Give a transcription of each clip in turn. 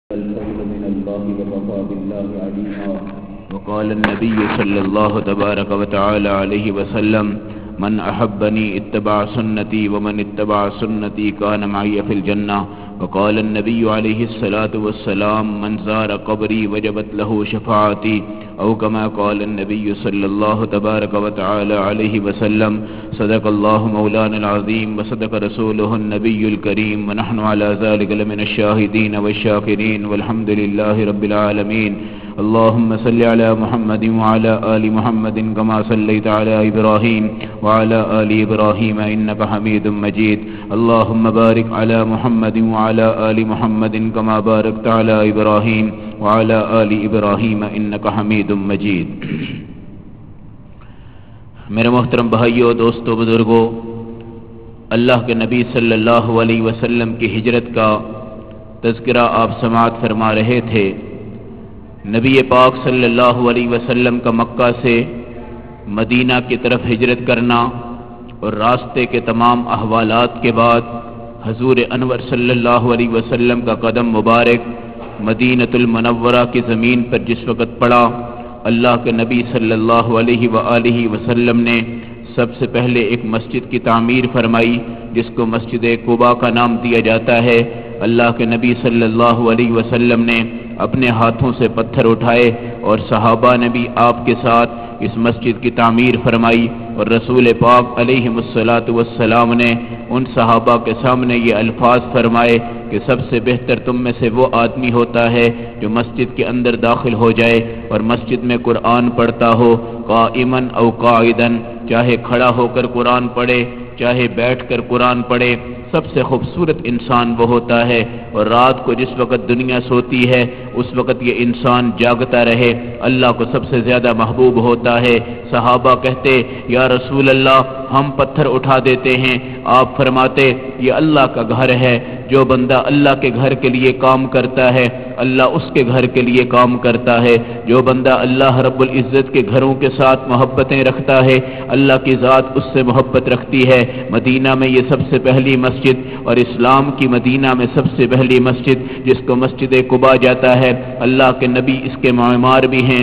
الفضل من الله وكفى بالله عليما. وقال النبي صلى الله تبارك وتعالى عليه وسلم: من أحبني اتبع سنتي ومن اتبع سنتي كان معي في الجنة. وقال النبي عليه الصلاة والسلام: من زار قبري وجبت له شفاعتي، أو كما قال النبي صلى الله تبارك وتعالى عليه وسلم. صدق الله مولانا العظيم وصدق رسوله النبي الكريم، ونحن على ذلك لمن الشاهدين والشاكرين، والحمد لله رب العالمين. اللهم صل على محمد وعلى آل محمد كما صليت على إبراهيم وعلى آل إبراهيم إنك حميد مجيد. اللهم بارك على محمد وعلى آل محمد كما باركت على إبراهيم وعلى آل إبراهيم إنك حميد مجيد. میرے محترم بھائیو، دوستو، بزرگو، اللہ کے نبی صلی اللہ علیہ وسلم کی ہجرت کا تذکرہ آپ سماعت فرما رہے تھے. نبی پاک صلی اللہ علیہ وسلم کا مکہ سے مدینہ کی طرف ہجرت کرنا اور راستے کے تمام احوالات کے بعد حضور انور صلی اللہ علیہ وسلم کا قدم مبارک مدینۃ المنورہ کی زمین پر جس وقت پڑا، اللہ کے نبی صلی اللہ علیہ وآلہ وسلم نے سب سے پہلے ایک مسجد کی تعمیر فرمائی، جس کو مسجد قباء کا نام دیا جاتا ہے. اللہ کے نبی صلی اللہ علیہ وسلم نے اپنے ہاتھوں سے پتھر اٹھائے اور صحابہ نے بھی آپ کے ساتھ اس مسجد کی تعمیر فرمائی، اور رسول پاک علیہ الصلاۃ والسلام نے ان صحابہ کے سامنے یہ الفاظ فرمائے کہ سب سے بہتر تم میں سے وہ آدمی ہوتا ہے جو مسجد کے اندر داخل ہو جائے اور مسجد میں قرآن پڑھتا ہو، قائماً او قاعداً، چاہے کھڑا ہو کر قرآن پڑھے چاہے بیٹھ کر قرآن پڑھے. سب سے خوبصورت انسان وہ ہوتا ہے، اور رات کو جس وقت دنیا سوتی ہے اس وقت یہ انسان جاگتا رہے، اللہ کو سب سے زیادہ محبوب ہوتا ہے. صحابہ کہتے: یا رسول اللہ، ہم پتھر اٹھا دیتے ہیں. آپ فرماتے: یہ اللہ کا گھر ہے، جو بندہ اللہ کے گھر کے لیے کام کرتا ہے اللہ اس کے گھر کے لیے کام کرتا ہے. جو بندہ اللہ رب العزت کے گھروں کے ساتھ محبتیں رکھتا ہے اللہ کی ذات اس سے محبت رکھتی ہے. مدینہ میں یہ سب سے پہلی مسجد، اور اسلام کی مدینہ میں سب سے پہلی مسجد جس کو مسجد قباء جاتا ہے، اللہ کے نبی اس کے معمار بھی ہیں،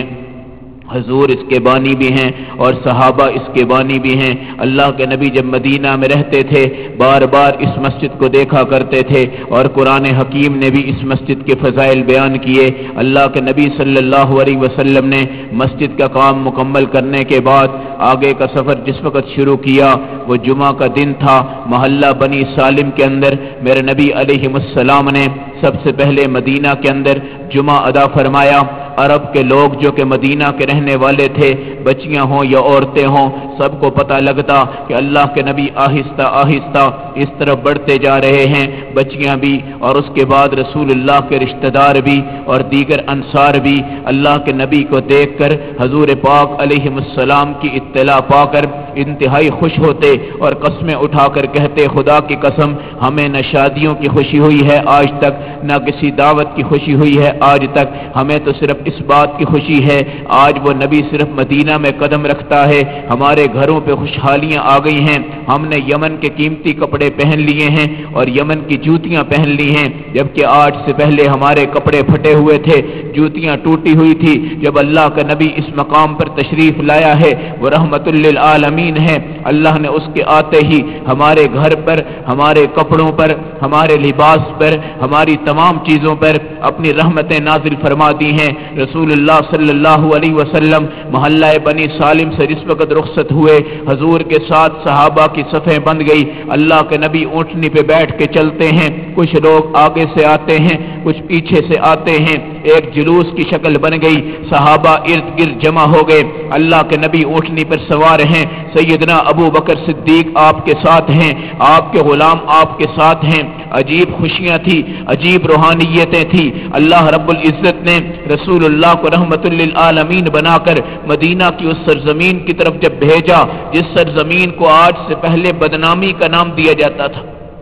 حضور اس کے بانی بھی ہیں، اور صحابہ اس کے بانی بھی ہیں. اللہ کے نبی جب مدینہ میں رہتے تھے بار بار اس مسجد کو دیکھا کرتے تھے، اور قرآن حکیم نے بھی اس مسجد کے فضائل بیان کیے. اللہ کے نبی صلی اللہ علیہ وسلم نے مسجد کا کام مکمل کرنے کے بعد آگے کا سفر جس وقت شروع کیا وہ جمعہ کا دن تھا. محلہ بنی سالم کے اندر میرے نبی علیہ السلام نے سب سے پہلے مدینہ کے اندر جمعہ ادا فرمایا. عرب کے لوگ جو کہ مدینہ کے رہنے والے تھے، بچیاں ہوں یا عورتیں ہوں، سب کو پتہ لگتا کہ اللہ کے نبی آہستہ آہستہ اس طرف بڑھتے جا رہے ہیں. بچیاں بھی اور اس کے بعد رسول اللہ کے رشتہ دار بھی اور دیگر انصار بھی اللہ کے نبی کو دیکھ کر حضور پاک علیہ السلام کی اطلاع پا کر انتہائی خوش ہوتے اور قسمیں اٹھا کر کہتے: خدا کی قسم، ہمیں نہ شادیوں کی خوشی ہوئی ہے آج تک، نہ کسی دعوت کی خوشی ہوئی ہے آج تک، ہمیں تو صرف اس بات کی خوشی ہے آج وہ نبی صرف مدینہ میں قدم رکھتا ہے، ہمارے گھروں پہ خوشحالیاں آ گئی ہیں. ہم نے یمن کے قیمتی کپڑے پہن لیے ہیں اور یمن کی جوتیاں پہن لی ہیں، جبکہ آج سے پہلے ہمارے کپڑے پھٹے ہوئے تھے، جوتیاں ٹوٹی ہوئی تھی. جب اللہ کا نبی اس مقام پر تشریف لایا ہے وہ رحمت للعالمین ہے. اللہ نے اس کے آتے ہی ہمارے گھر پر، ہمارے کپڑوں پر، ہمارے لباس پر، ہماری تمام چیزوں پر اپنی رحمتیں نازل فرما دی ہیں. رسول اللہ صلی اللہ علیہ وسلم محلہ بنی سالم سے جس وقت رخصت ہوئے حضور کے ساتھ صحابہ کی صفیں بند گئی. اللہ کے نبی اونٹنی پہ بیٹھ کے چلتے ہیں، کچھ لوگ آگے سے آتے ہیں کچھ پیچھے سے آتے ہیں، ایک جلوس کی شکل بن گئی. صحابہ ارد گرد جمع ہو گئے. اللہ کے نبی اونٹنی پر سوار ہیں، سیدنا ابو بکر صدیق آپ کے ساتھ ہیں، آپ کے غلام آپ کے ساتھ ہیں. عجیب خوشیاں تھی، عجیب روحانیتیں تھی. اللہ رب العزت نے رسول اللہ کو رحمت للعالمین بنا کر مدینہ کی اس سرزمین کی طرف جب بھیجا جس سرزمین کو آج سے پہلے بدنامی کا نام دیا جاتا تھا.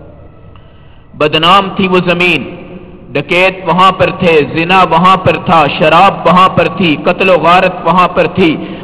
بدنام تھی وہ زمین، ڈکیت وہاں پر تھے، زنا وہاں پر تھا، شراب وہاں پر تھی، قتل و غارت وہاں پر تھی.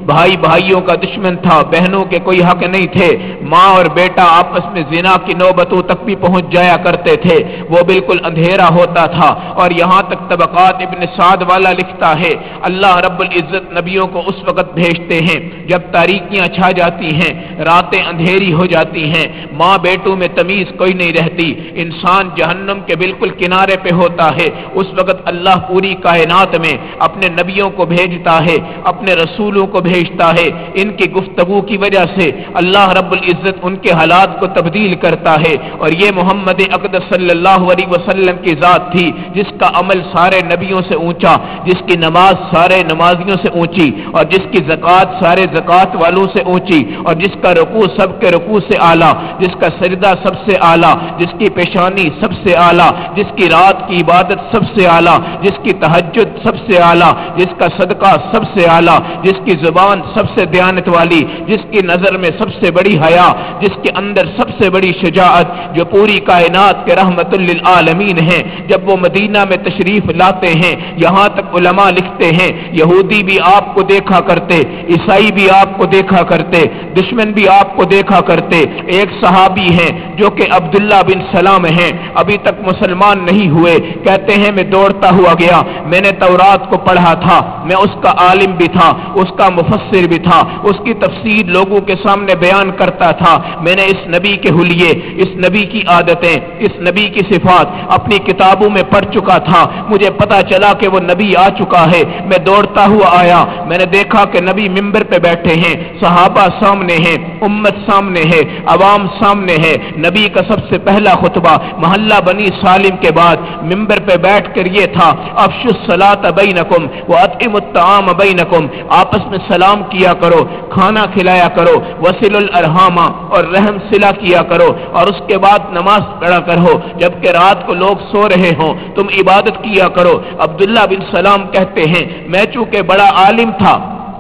بھائی بھائیوں کا دشمن تھا، بہنوں کے کوئی حق نہیں تھے، ماں اور بیٹا آپس میں زنا کی نوبتوں تک بھی پہنچ جایا کرتے تھے، وہ بالکل اندھیرا ہوتا تھا۔ اور یہاں تک طبقات ابن سعد والا لکھتا ہے اللہ رب العزت نبیوں کو اس وقت بھیجتے ہیں جب تاریکیاں چھا جاتی ہیں، راتیں اندھیری ہو جاتی ہیں، ماں بیٹوں میں تمیز کوئی نہیں رہتی، انسان جہنم کے بالکل کنارے پہ ہوتا ہے، اس وقت اللہ پوری کائنات میں اپنے نبیوں کو بھیجتا ہے، اپنے رسولوں کو بھیجتا ہے۔ ان کی گفتگو کی وجہ سے اللہ رب العزت ان کے حالات کو تبدیل کرتا ہے، اور یہ محمد اقدس صلی اللہ علیہ وسلم کی ذات تھی جس کا عمل سارے نبیوں سے اونچا، جس کی نماز سارے نمازیوں سے اونچی، اور جس کی زکوٰۃ سارے زکوٰۃ والوں سے اونچی، اور جس کا رکوع سب کے رکوع سے اعلیٰ، جس کا سجدہ سب سے اعلیٰ، جس کی پیشانی سب سے اعلیٰ، جس کی رات کی عبادت سب سے اعلیٰ، جس کی تہجد سب سے اعلیٰ، جس کا صدقہ سب سے اعلیٰ، جس کی زبان سب سے دیانت والی، جس کی نظر میں سب سے بڑی حیا، جس کے اندر سب سے بڑی شجاعت، جو پوری کائنات کے رحمت للعالمین ہیں، جب وہ مدینہ میں تشریف لاتے ہیں، یہاں تک علماء لکھتے ہیں یہودی بھی آپ کو دیکھا کرتے، عیسائی بھی آپ کو دیکھا کرتے، دشمن بھی آپ کو دیکھا کرتے۔ ایک صحابی ہیں جو کہ عبداللہ بن سلام ہیں، ابھی تک مسلمان نہیں ہوئے، کہتے ہیں میں دوڑتا ہوا گیا، میں نے تورات کو پڑھا تھا، میں اس کا عالم بھی تھا، اس کا مفسر بھی تھا، اس کی تفسیر لوگوں کے سامنے بیان کرتا تھا، میں نے اس نبی کے حلیے، اس نبی کی عادتیں، اس نبی کی صفات اپنی کتابوں میں پڑھ چکا تھا، مجھے پتا چلا کہ وہ نبی آ چکا ہے، میں دوڑتا ہوا آیا، میں نے دیکھا کہ نبی ممبر پہ بیٹھے ہیں، صحابہ سامنے ہیں، امت سامنے ہے، عوام سامنے ہے، نبی کا سب سے پہلا خطبہ محلہ بنی سالم کے بعد ممبر پہ بیٹھ کر یہ تھا افشوا الصلاۃ بینکم واطعموا الطعام بینکم، آپس میں سلام کیا کرو، کھانا کھلایا کرو، وصلوا الارحام اور رحم صلہ کیا کرو، اور اس کے بعد نماز پڑھا کرو، جبکہ رات کو لوگ سو رہے ہوں تم عبادت کیا کرو۔ عبداللہ بن سلام کہتے ہیں میں چونکہ بڑا عالم تھا،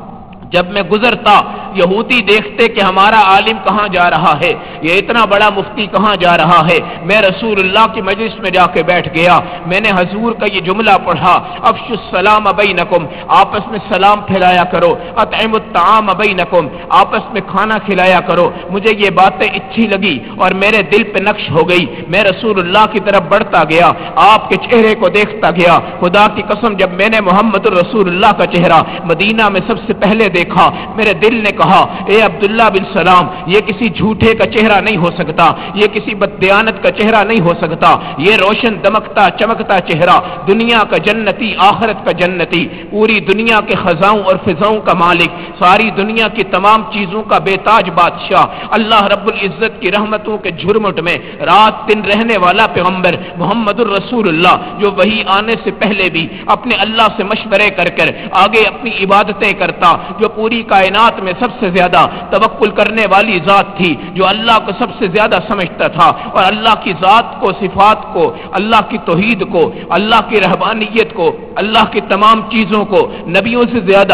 جب میں گزرتا یہودی دیکھتے کہ ہمارا عالم کہاں جا رہا ہے، یہ اتنا بڑا مفتی کہاں جا رہا ہے، میں رسول اللہ کی مجلس میں جا کے بیٹھ گیا، میں نے حضور کا یہ جملہ پڑھا افشوا السلام بینکم، آپس میں سلام پھیلایا کرو، اطعموا الطعام بینکم، آپس میں کھانا کھلایا کرو، مجھے یہ باتیں اچھی لگی اور میرے دل پہ نقش ہو گئی، میں رسول اللہ کی طرف بڑھتا گیا، آپ کے چہرے کو دیکھتا گیا، خدا کی قسم جب میں نے محمد الرسول اللہ کا چہرہ مدینہ میں سب سے پہلے دیکھا، میرے دل نے کہا اے عبداللہ بن سلام یہ کسی جھوٹے کا چہرہ نہیں ہو سکتا، یہ کسی بددیانت کا چہرہ نہیں ہو سکتا، یہ روشن دمکتا چمکتا چہرہ، دنیا کا جنتی آخرت کا جنتی، پوری دنیا کے خزاؤں اور فضاؤں کا مالک، ساری دنیا کی تمام چیزوں کا بے تاج بادشاہ، اللہ رب العزت کی رحمتوں کے جھرمٹ میں رات دن رہنے والا پیغمبر محمد الرسول اللہ، جو وحی آنے سے پہلے بھی اپنے اللہ سے مشورے کر کر آگے اپنی عبادتیں کرتا، جو پوری کائنات میں سب سے زیادہ توکل کرنے والی ذات تھی، جو اللہ کو سب سے زیادہ سمجھتا تھا اور اللہ کی ذات کو، صفات کو، اللہ کی توحید کو، اللہ کی رحمانیت کو، اللہ کی تمام چیزوں کو نبیوں سے زیادہ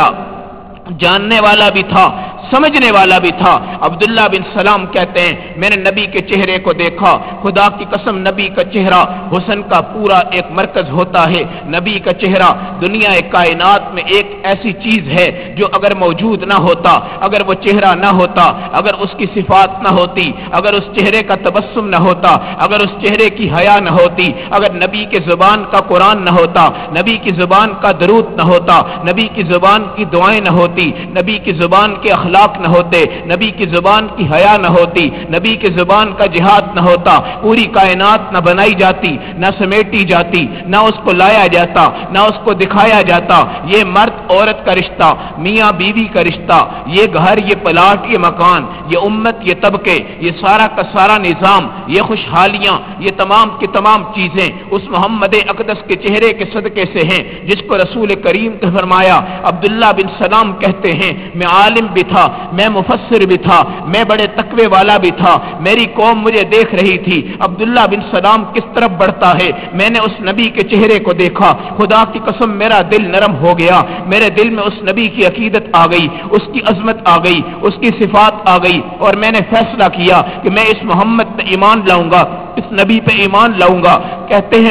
جاننے والا بھی تھا، سمجھنے والا بھی تھا۔ عبداللہ بن سلام کہتے ہیں میں نے نبی کے چہرے کو دیکھا، خدا کی قسم نبی کا چہرہ حسن کا پورا ایک مرکز ہوتا ہے، نبی کا چہرہ دنیا کائنات میں ایک ایسی چیز ہے جو اگر موجود نہ ہوتا، اگر وہ چہرہ نہ ہوتا، اگر اس کی صفات نہ ہوتی، اگر اس چہرے کا تبسم نہ ہوتا، اگر اس چہرے کی حیا نہ ہوتی، اگر نبی کے زبان کا قرآن نہ ہوتا، نبی کی زبان کا درود نہ ہوتا، نبی کی زبان کی دعائیں نہ ہوتی، نبی کی زبان کے اخلاق نہ ہوتے، نبی کی زبان کی حیا نہ ہوتی، نبی کی زبان کا جہاد نہ ہوتا، پوری کائنات نہ بنائی جاتی، نہ سمیٹی جاتی، نہ اس کو لایا جاتا، نہ اس کو دکھایا جاتا۔ یہ مرد عورت کا رشتہ، میاں بیوی کا رشتہ، یہ گھر، یہ پلاٹ، یہ مکان، یہ امت، یہ طبقے، یہ سارا کا سارا نظام، یہ خوشحالیاں، یہ تمام کی تمام چیزیں اس محمد اقدس کے چہرے کے صدقے سے ہیں، جس کو رسول کریم نے فرمایا۔ عبداللہ بن سلام کہتے ہیں میں عالم بھی تھا، میں مفسر بھی تھا، میں بڑے تقوی والا بھی تھا، میری قوم مجھے دیکھ رہی تھی، عبداللہ بن سلام کس طرف بڑھتا ہے، میں نے اس نبی کے چہرے کو دیکھا، خدا کی قسم میرا دل نرم ہو گیا، میرے دل میں اس نبی کی عقیدت آ گئی، اس کی عظمت آ گئی، اس کی صفات آ گئی، اور میں نے فیصلہ کیا کہ میں اس محمد پہ ایمان لاؤں گا، اس نبی پہ ایمان لاؤں گا۔ کہتے ہیں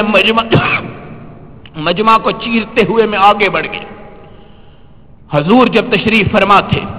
مجمع کو چیرتے ہوئے میں آگے بڑھ گیا۔ حضور جب تشریف فرما تھے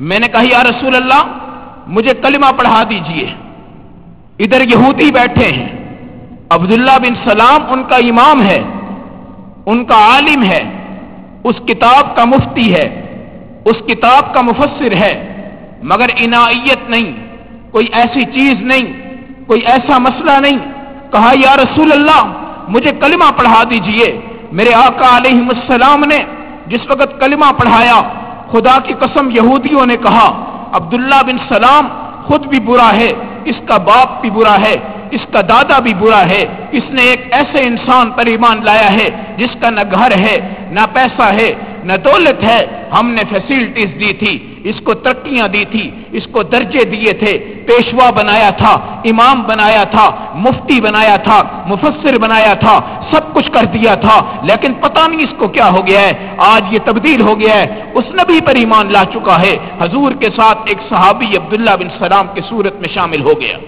میں نے کہا یا رسول اللہ مجھے کلمہ پڑھا دیجئے۔ ادھر یہودی بیٹھے ہیں، عبداللہ بن سلام ان کا امام ہے، ان کا عالم ہے، اس کتاب کا مفتی ہے، اس کتاب کا مفسر ہے، مگر عنایت نہیں، کوئی ایسی چیز نہیں، کوئی ایسا مسئلہ نہیں۔ کہا یا رسول اللہ مجھے کلمہ پڑھا دیجئے۔ میرے آقا علیہ السلام نے جس وقت کلمہ پڑھایا، خدا کی قسم یہودیوں نے کہا عبداللہ بن سلام خود بھی برا ہے، اس کا باپ بھی برا ہے، اس کا دادا بھی برا ہے، اس نے ایک ایسے انسان پر ایمان لایا ہے جس کا نہ گھر ہے، نہ پیسہ ہے، نہ دولت ہے، ہم نے فیسلٹیز دی تھی، اس کو ترقیاں دی تھی، اس کو درجے دیے تھے، پیشوا بنایا تھا، امام بنایا تھا، مفتی بنایا تھا، مفسر بنایا تھا، سب کچھ کر دیا تھا، لیکن پتہ نہیں اس کو کیا ہو گیا ہے، آج یہ تبدیل ہو گیا ہے، اس نبی پر ایمان لا چکا ہے۔ حضور کے ساتھ ایک صحابی عبداللہ بن سلام کی صورت میں شامل ہو گیا۔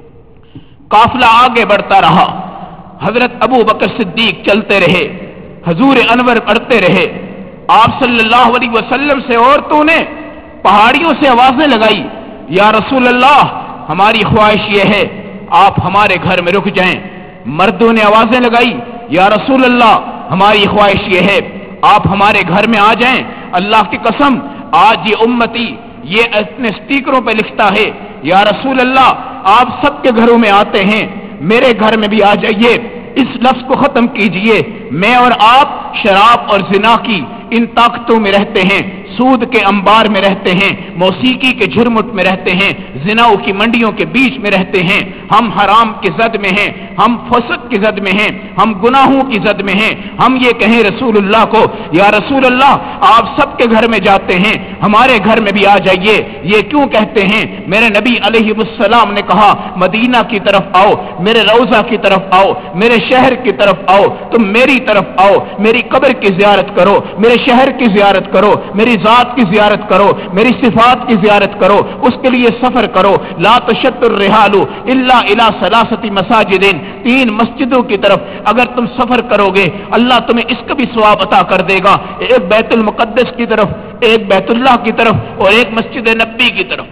قافلہ آگے بڑھتا رہا، حضرت ابو بکر صدیق چلتے رہے، حضور انور پڑھتے رہے۔ آپ صلی اللہ علیہ وسلم سے عورتوں نے پہاڑیوں سے آوازیں لگائی، یا رسول اللہ ہماری خواہش یہ ہے آپ ہمارے گھر میں رک جائیں۔ مردوں نے آوازیں لگائی، یا رسول اللہ ہماری خواہش یہ ہے آپ ہمارے گھر میں آ جائیں۔ اللہ کی قسم آج یہ امتی یہ اپنے سٹیکروں پہ لکھتا ہے، یا رسول اللہ آپ سب کے گھروں میں آتے ہیں، میرے گھر میں بھی آ جائیے، اس لفظ کو ختم کیجئے۔ میں اور آپ شراب اور زنا کی ان طاقتوں میں رہتے ہیں، سود کے انبار میں رہتے ہیں، موسیقی کے جھرمٹ میں رہتے ہیں، زناؤں کی منڈیوں کے بیچ میں رہتے ہیں، ہم حرام کی زد میں ہیں، ہم فسق کی زد میں ہیں، ہم گناہوں کی زد میں ہیں۔ ہم یہ کہیں رسول اللہ کو، یا رسول اللہ آپ سب کے گھر میں جاتے ہیں، ہمارے گھر میں بھی آ جائیے۔ یہ کیوں کہتے ہیں؟ میرے نبی علیہ السلام نے کہا مدینہ کی طرف آؤ، میرے روضہ کی طرف آؤ، میرے شہر کی طرف آؤ، تم میری طرف آؤ، میری قبر کی زیارت کرو، میرے شہر کی زیارت کرو، میری ذات کی زیارت کرو، میری صفات کی زیارت کرو، اس کے لیے سفر کرو۔ لا تشد الرحال الا الى ثلاثه مساجد، 3 مسجدوں کی طرف اگر تم سفر کرو گے اللہ تمہیں اس کا بھی ثواب عطا کر دے گا، ایک بیت المقدس کی طرف، ایک بیت اللہ کی طرف اور ایک مسجد نبی کی طرف۔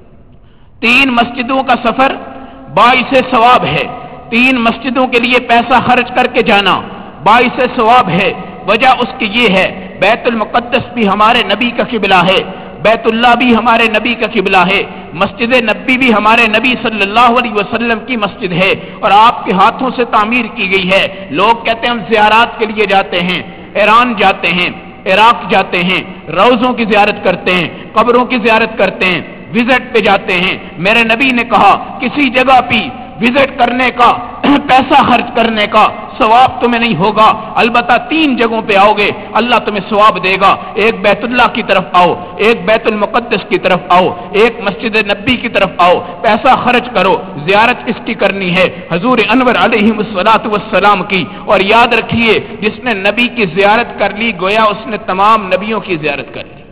3 مسجدوں کا سفر باعث ثواب ہے، 3 مسجدوں کے لیے پیسہ خرچ کر کے جانا باعث ثواب ہے۔ وجہ اس کی یہ ہے بیت المقدس بھی ہمارے نبی کا قبلہ ہے، بیت اللہ بھی ہمارے نبی کا قبلہ ہے، مسجد نبی بھی ہمارے نبی صلی اللہ علیہ وسلم کی مسجد ہے اور آپ کے ہاتھوں سے تعمیر کی گئی ہے۔ لوگ کہتے ہیں ہم زیارات کے لیے جاتے ہیں، ایران جاتے ہیں، عراق جاتے ہیں، روضوں کی زیارت کرتے ہیں، قبروں کی زیارت کرتے ہیں، وزٹ پہ جاتے ہیں۔ میرے نبی نے کہا کسی جگہ پہ وزٹ کرنے کا، پیسہ خرچ کرنے کا ثواب تمہیں نہیں ہوگا، البتہ 3 جگہوں پہ آؤ گے اللہ تمہیں ثواب دے گا۔ ایک بیت اللہ کی طرف آؤ، ایک بیت المقدس کی طرف آؤ، ایک مسجد نبی کی طرف آؤ، پیسہ خرچ کرو۔ زیارت کس کی کرنی ہے؟ حضور انور علیہ السلام کی، اور یاد رکھیے جس نے نبی کی زیارت کر لی گویا اس نے تمام نبیوں کی زیارت کر لی۔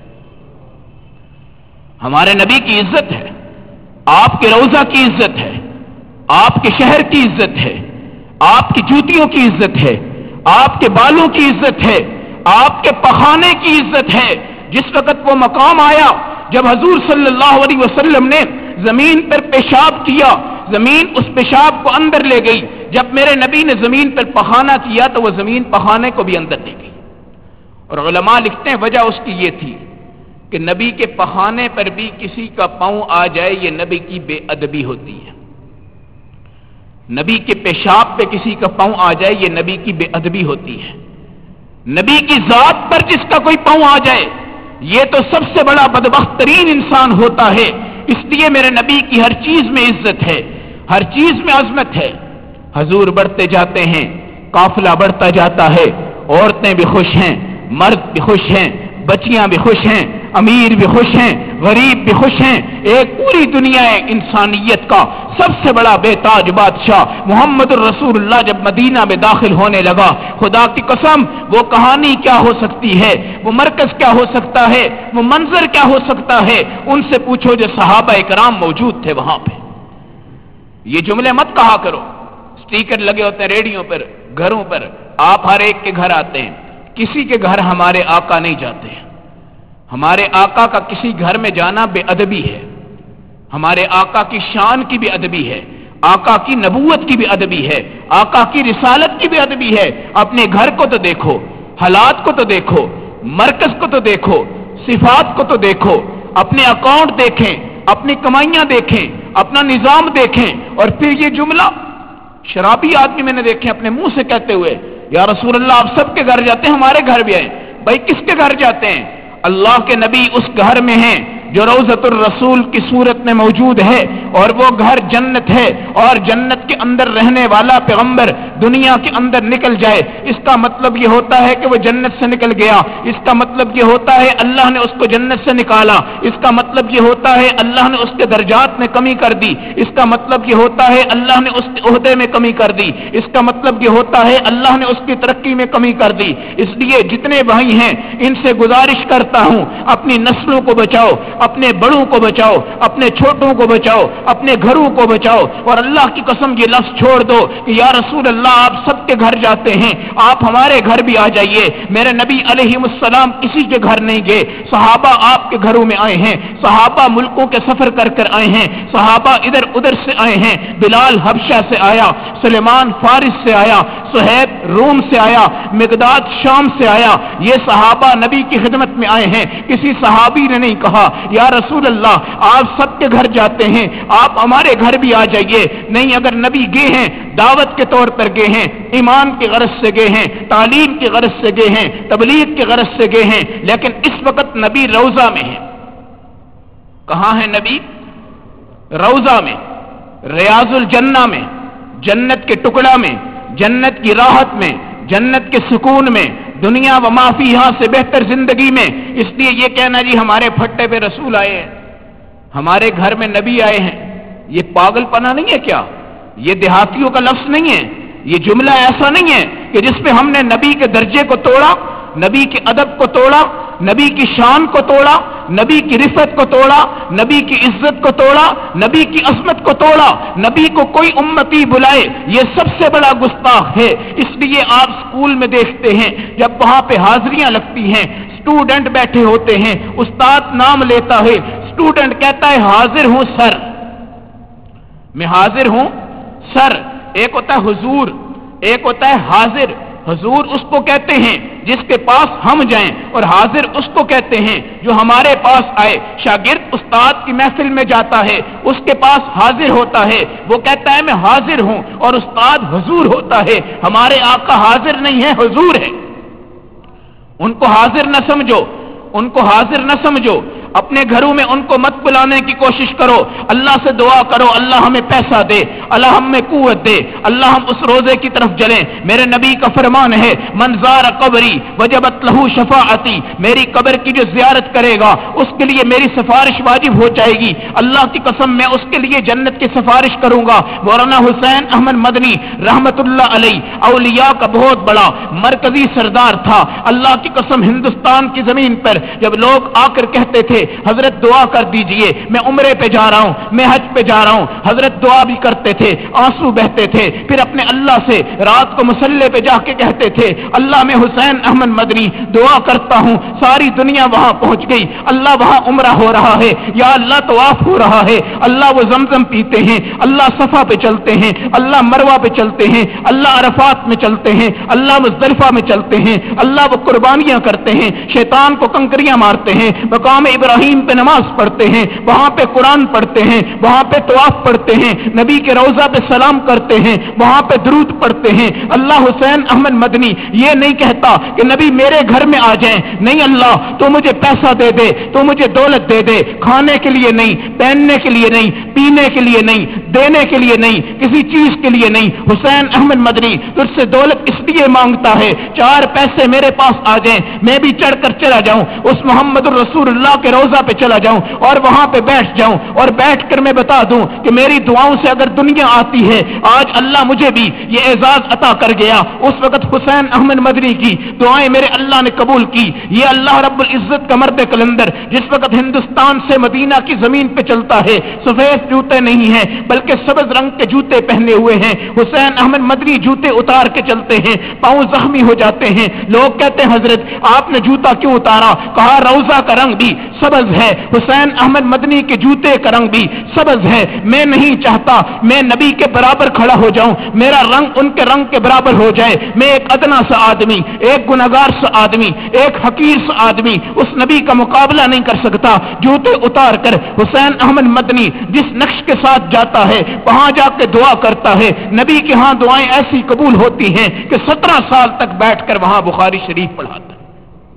ہمارے نبی کی عزت ہے، آپ کے روضہ کی عزت ہے، آپ کے شہر کی عزت ہے، آپ کی جوتیوں کی عزت ہے، آپ کے بالوں کی عزت ہے، آپ کے پخانے کی عزت ہے۔ جس وقت وہ مقام آیا جب حضور صلی اللہ علیہ وسلم نے زمین پر پیشاب کیا، زمین اس پیشاب کو اندر لے گئی، جب میرے نبی نے زمین پر پخانہ کیا تو وہ زمین پخانے کو بھی اندر لے گئی۔ اور علماء لکھتے ہیں وجہ اس کی یہ تھی کہ نبی کے پخانے پر بھی کسی کا پاؤں آ جائے یہ نبی کی بے ادبی ہوتی ہے، نبی کے پیشاب پہ کسی کا پاؤں آ جائے یہ نبی کی بے ادبی ہوتی ہے، نبی کی ذات پر جس کا کوئی پاؤں آ جائے یہ تو سب سے بڑا بدبخت ترین انسان ہوتا ہے۔ اس لیے میرے نبی کی ہر چیز میں عزت ہے، ہر چیز میں عظمت ہے۔ حضور بڑھتے جاتے ہیں، قافلہ بڑھتا جاتا ہے، عورتیں بھی خوش ہیں، مرد بھی خوش ہیں، بچیاں بھی خوش ہیں، امیر بھی خوش ہیں، غریب بھی خوش ہیں۔ ایک پوری دنیا انسانیت کا سب سے بڑا بے تاج بادشاہ محمد الرسول اللہ جب مدینہ میں داخل ہونے لگا، خدا کی قسم وہ کہانی کیا ہو سکتی ہے، وہ مرکز کیا ہو سکتا ہے، وہ منظر کیا ہو سکتا ہے، ان سے پوچھو جو صحابہ اکرام موجود تھے وہاں پہ۔ یہ جملے مت کہا کرو، سٹیکر لگے ہوتے ہیں ریڈیو پر، گھروں پر، آپ ہر ایک کے گھر آتے ہیں، کسی کے گھر ہمارے آقا نہیں جاتے ہیں۔ ہمارے آقا کا کسی گھر میں جانا بے ادبی ہے، ہمارے آقا کی شان کی بے ادبی ہے، آقا کی نبوت کی بھی ادبی ہے، آقا کی رسالت کی بھی ادبی ہے۔ اپنے گھر کو تو دیکھو، حالات کو تو دیکھو، مرکز کو تو دیکھو، صفات کو تو دیکھو، اپنے اکاؤنٹ دیکھیں، اپنی کمائیاں دیکھیں، اپنا نظام دیکھیں، اور پھر یہ جملہ شرابی آدمی میں نے دیکھے اپنے منہ سے کہتے ہوئے، یا رسول اللہ آپ سب کے گھر جاتے ہیں، ہمارے گھر بھی آئے۔ بھائی کس کے گھر جاتے ہیں؟ اللہ کے نبی اس گھر میں ہیں جو روضۃ الرسول کی صورت میں موجود ہے، اور وہ گھر جنت ہے، اور جنت کے اندر رہنے والا پیغمبر دنیا کے اندر نکل جائے، اس کا مطلب یہ ہوتا ہے کہ وہ جنت سے نکل گیا، اس کا مطلب یہ ہوتا ہے اللہ نے اس کو جنت سے نکالا، اس کا مطلب یہ ہوتا ہے اللہ نے اس کے درجات میں کمی کر دی، اس کا مطلب یہ ہوتا ہے اللہ نے اس کے عہدے میں کمی کر دی، اس کا مطلب یہ ہوتا ہے اللہ نے اس کی ترقی میں کمی کر دی۔ اس لیے جتنے بھائی ہیں ان سے گزارش کرتا ہوں، اپنی نسلوں کو بچاؤ، اپنے بڑوں کو بچاؤ، اپنے چھوٹوں کو بچاؤ، اپنے گھروں کو بچاؤ، اور اللہ کی قسم یہ لفظ چھوڑ دو کہ یا رسول اللہ آپ سب کے گھر جاتے ہیں، آپ ہمارے گھر بھی آ جائیے۔ میرے نبی علیہ السلام کسی کے گھر نہیں گئے، صحابہ آپ کے گھروں میں آئے ہیں، صحابہ ملکوں کے سفر کر کر آئے ہیں، صحابہ ادھر ادھر سے آئے ہیں، بلال حبشہ سے آیا، سلیمان فارس سے آیا، صہیب روم سے آیا، مقداد شام سے آیا، یہ صحابہ نبی کی خدمت میں آئے ہیں۔ کسی صحابی نے نہیں کہا یا رسول اللہ آپ سب کے گھر جاتے ہیں، آپ ہمارے گھر بھی آ جائیے۔ نہیں، اگر نبی گئے ہیں دعوت کے طور پر گئے ہیں، ایمان کی غرض سے گئے ہیں، تعلیم کی غرض سے گئے ہیں، تبلیغ کی غرض سے گئے ہیں، لیکن اس وقت نبی روضہ میں ہے۔ کہاں ہے نبی؟ روضہ میں، ریاض الجنہ میں، جنت کے ٹکڑا میں، جنت کی راحت میں، جنت کے سکون میں، دنیا و ما فیہا سے بہتر زندگی میں۔ اس لیے یہ کہنا جی ہمارے پھٹے پہ رسول آئے ہیں، ہمارے گھر میں نبی آئے ہیں، یہ پاگل پنا نہیں ہے کیا؟ یہ دیہاتیوں کا لفظ نہیں ہے، یہ جملہ ایسا نہیں ہے کہ جس پہ ہم نے نبی کے درجے کو توڑا، نبی کے ادب کو توڑا، نبی کی شان کو توڑا، نبی کی رفعت کو توڑا، نبی کی عزت کو توڑا، نبی کی عظمت کو توڑا۔ نبی کو کوئی امتی بلائے یہ سب سے بڑا گستاخ ہے۔ اس لیے آپ اسکول میں دیکھتے ہیں جب وہاں پہ حاضریاں لگتی ہیں، اسٹوڈنٹ بیٹھے ہوتے ہیں، استاد نام لیتا ہے، اسٹوڈنٹ کہتا ہے حاضر ہوں سر، میں حاضر ہوں سر۔ ایک ہوتا ہے حضور، ایک ہوتا ہے حاضر۔ حضور اس کو کہتے ہیں جس کے پاس ہم جائیں، اور حاضر اس کو کہتے ہیں جو ہمارے پاس آئے۔ شاگرد استاد کی محفل میں جاتا ہے، اس کے پاس حاضر ہوتا ہے، وہ کہتا ہے میں حاضر ہوں، اور استاد حضور ہوتا ہے۔ ہمارے آقا حاضر نہیں ہے، حضور ہے۔ ان کو حاضر نہ سمجھو، ان کو حاضر نہ سمجھو، اپنے گھروں میں ان کو مت بلانے کی کوشش کرو۔ اللہ سے دعا کرو اللہ ہمیں پیسہ دے، اللہ ہمیں قوت دے، اللہ ہم اس روزے کی طرف چلیں۔ میرے نبی کا فرمان ہے من زار قبری وجبت لہو شفاعتی، میری قبر کی جو زیارت کرے گا اس کے لیے میری سفارش واجب ہو جائے گی۔ اللہ کی قسم میں اس کے لیے جنت کی سفارش کروں گا۔ مولانا حسین احمد مدنی رحمت اللہ علیہ اولیاء کا بہت بڑا مرکزی سردار تھا۔ اللہ کی قسم ہندوستان کی زمین پر جب لوگ آ کر کہتے تھے حضرت دعا کر دیجئے، میں عمرے پہ جا رہا ہوں، میں حج پہ جا رہا ہوں، حضرت دعا بھی کرتے تھے، آنسو بہتے تھے، پھر اپنے اللہ سے رات کو مصلے پہ جا کے کہتے تھے اللہ میں حسین احمد مدنی دعا کرتا ہوں ساری دنیا وہاں پہنچ گئی، اللہ وہاں عمرہ ہو رہا ہے، یا اللہ طواف ہو رہا ہے، اللہ وہ زمزم پیتے ہیں، اللہ صفا پہ چلتے ہیں، اللہ مروہ پہ چلتے ہیں، اللہ عرفات میں چلتے ہیں، اللہ مزدلفہ میں چلتے ہیں، اللہ وہ قربانیاں کرتے ہیں، شیطان کو کنکریاں مارتے ہیں، مقام ابراہیم پہ نماز پڑھتے ہیں، وہاں پہ قرآن پڑھتے ہیں، وہاں پہ طواف پڑھتے ہیں، نبی کے روضہ پہ سلام کرتے ہیں، وہاں پہ درود پڑھتے ہیں۔ اللہ حسین احمد مدنی یہ نہیں کہتا کہ نبی میرے گھر میں آ جائیں، نہیں اللہ تو مجھے پیسہ دے دے، تو مجھے دولت دے دے، کھانے کے لیے نہیں، پہننے کے لیے نہیں، پینے کے لیے نہیں، دینے کے لیے نہیں، کسی چیز کے لیے نہیں۔ حسین احمد مدنی تجھ سے دولت اس لیے مانگتا ہے چار پیسے میرے پاس آ جائیں، میں بھی چڑھ کر چلا جاؤں اس محمد الرسول اللہ کے روضے روضہ پہ چلا جاؤں اور وہاں پہ بیٹھ جاؤں اور بیٹھ کر میں بتا دوں کہ میری دعاؤں سے اگر دنیا آتی ہے، آج اللہ مجھے بھی یہ اعزاز عطا کر گیا۔ اس وقت حسین احمد مدنی کی دعائیں میرے اللہ نے قبول کی۔ یہ اللہ رب العزت کا مرد کلندر جس وقت ہندوستان سے مدینہ کی زمین پہ چلتا ہے، سفید جوتے نہیں ہیں بلکہ سبز رنگ کے جوتے پہنے ہوئے ہیں۔ حسین احمد مدنی جوتے اتار کے چلتے ہیں، پاؤں زخمی ہو جاتے ہیں۔ لوگ کہتے ہیں حضرت آپ نے جوتا کیوں اتارا؟ کہا روضہ کا رنگ بھی سبز ہے، حسین احمد مدنی کے جوتے کا رنگ بھی سبز ہے۔ میں نہیں چاہتا میں نبی کے برابر کھڑا ہو جاؤں، میرا رنگ ان کے رنگ کے برابر ہو جائے۔ میں ایک ادنا سا آدمی، ایک گناہگار سا آدمی، ایک حقیر سا آدمی اس نبی کا مقابلہ نہیں کر سکتا۔ جوتے اتار کر حسین احمد مدنی جس نقش کے ساتھ جاتا ہے وہاں جا کے دعا کرتا ہے، نبی کے ہاں دعائیں ایسی قبول ہوتی ہیں کہ 17 سال تک بیٹھ کر وہاں بخاری شریف پڑھاتا ہے۔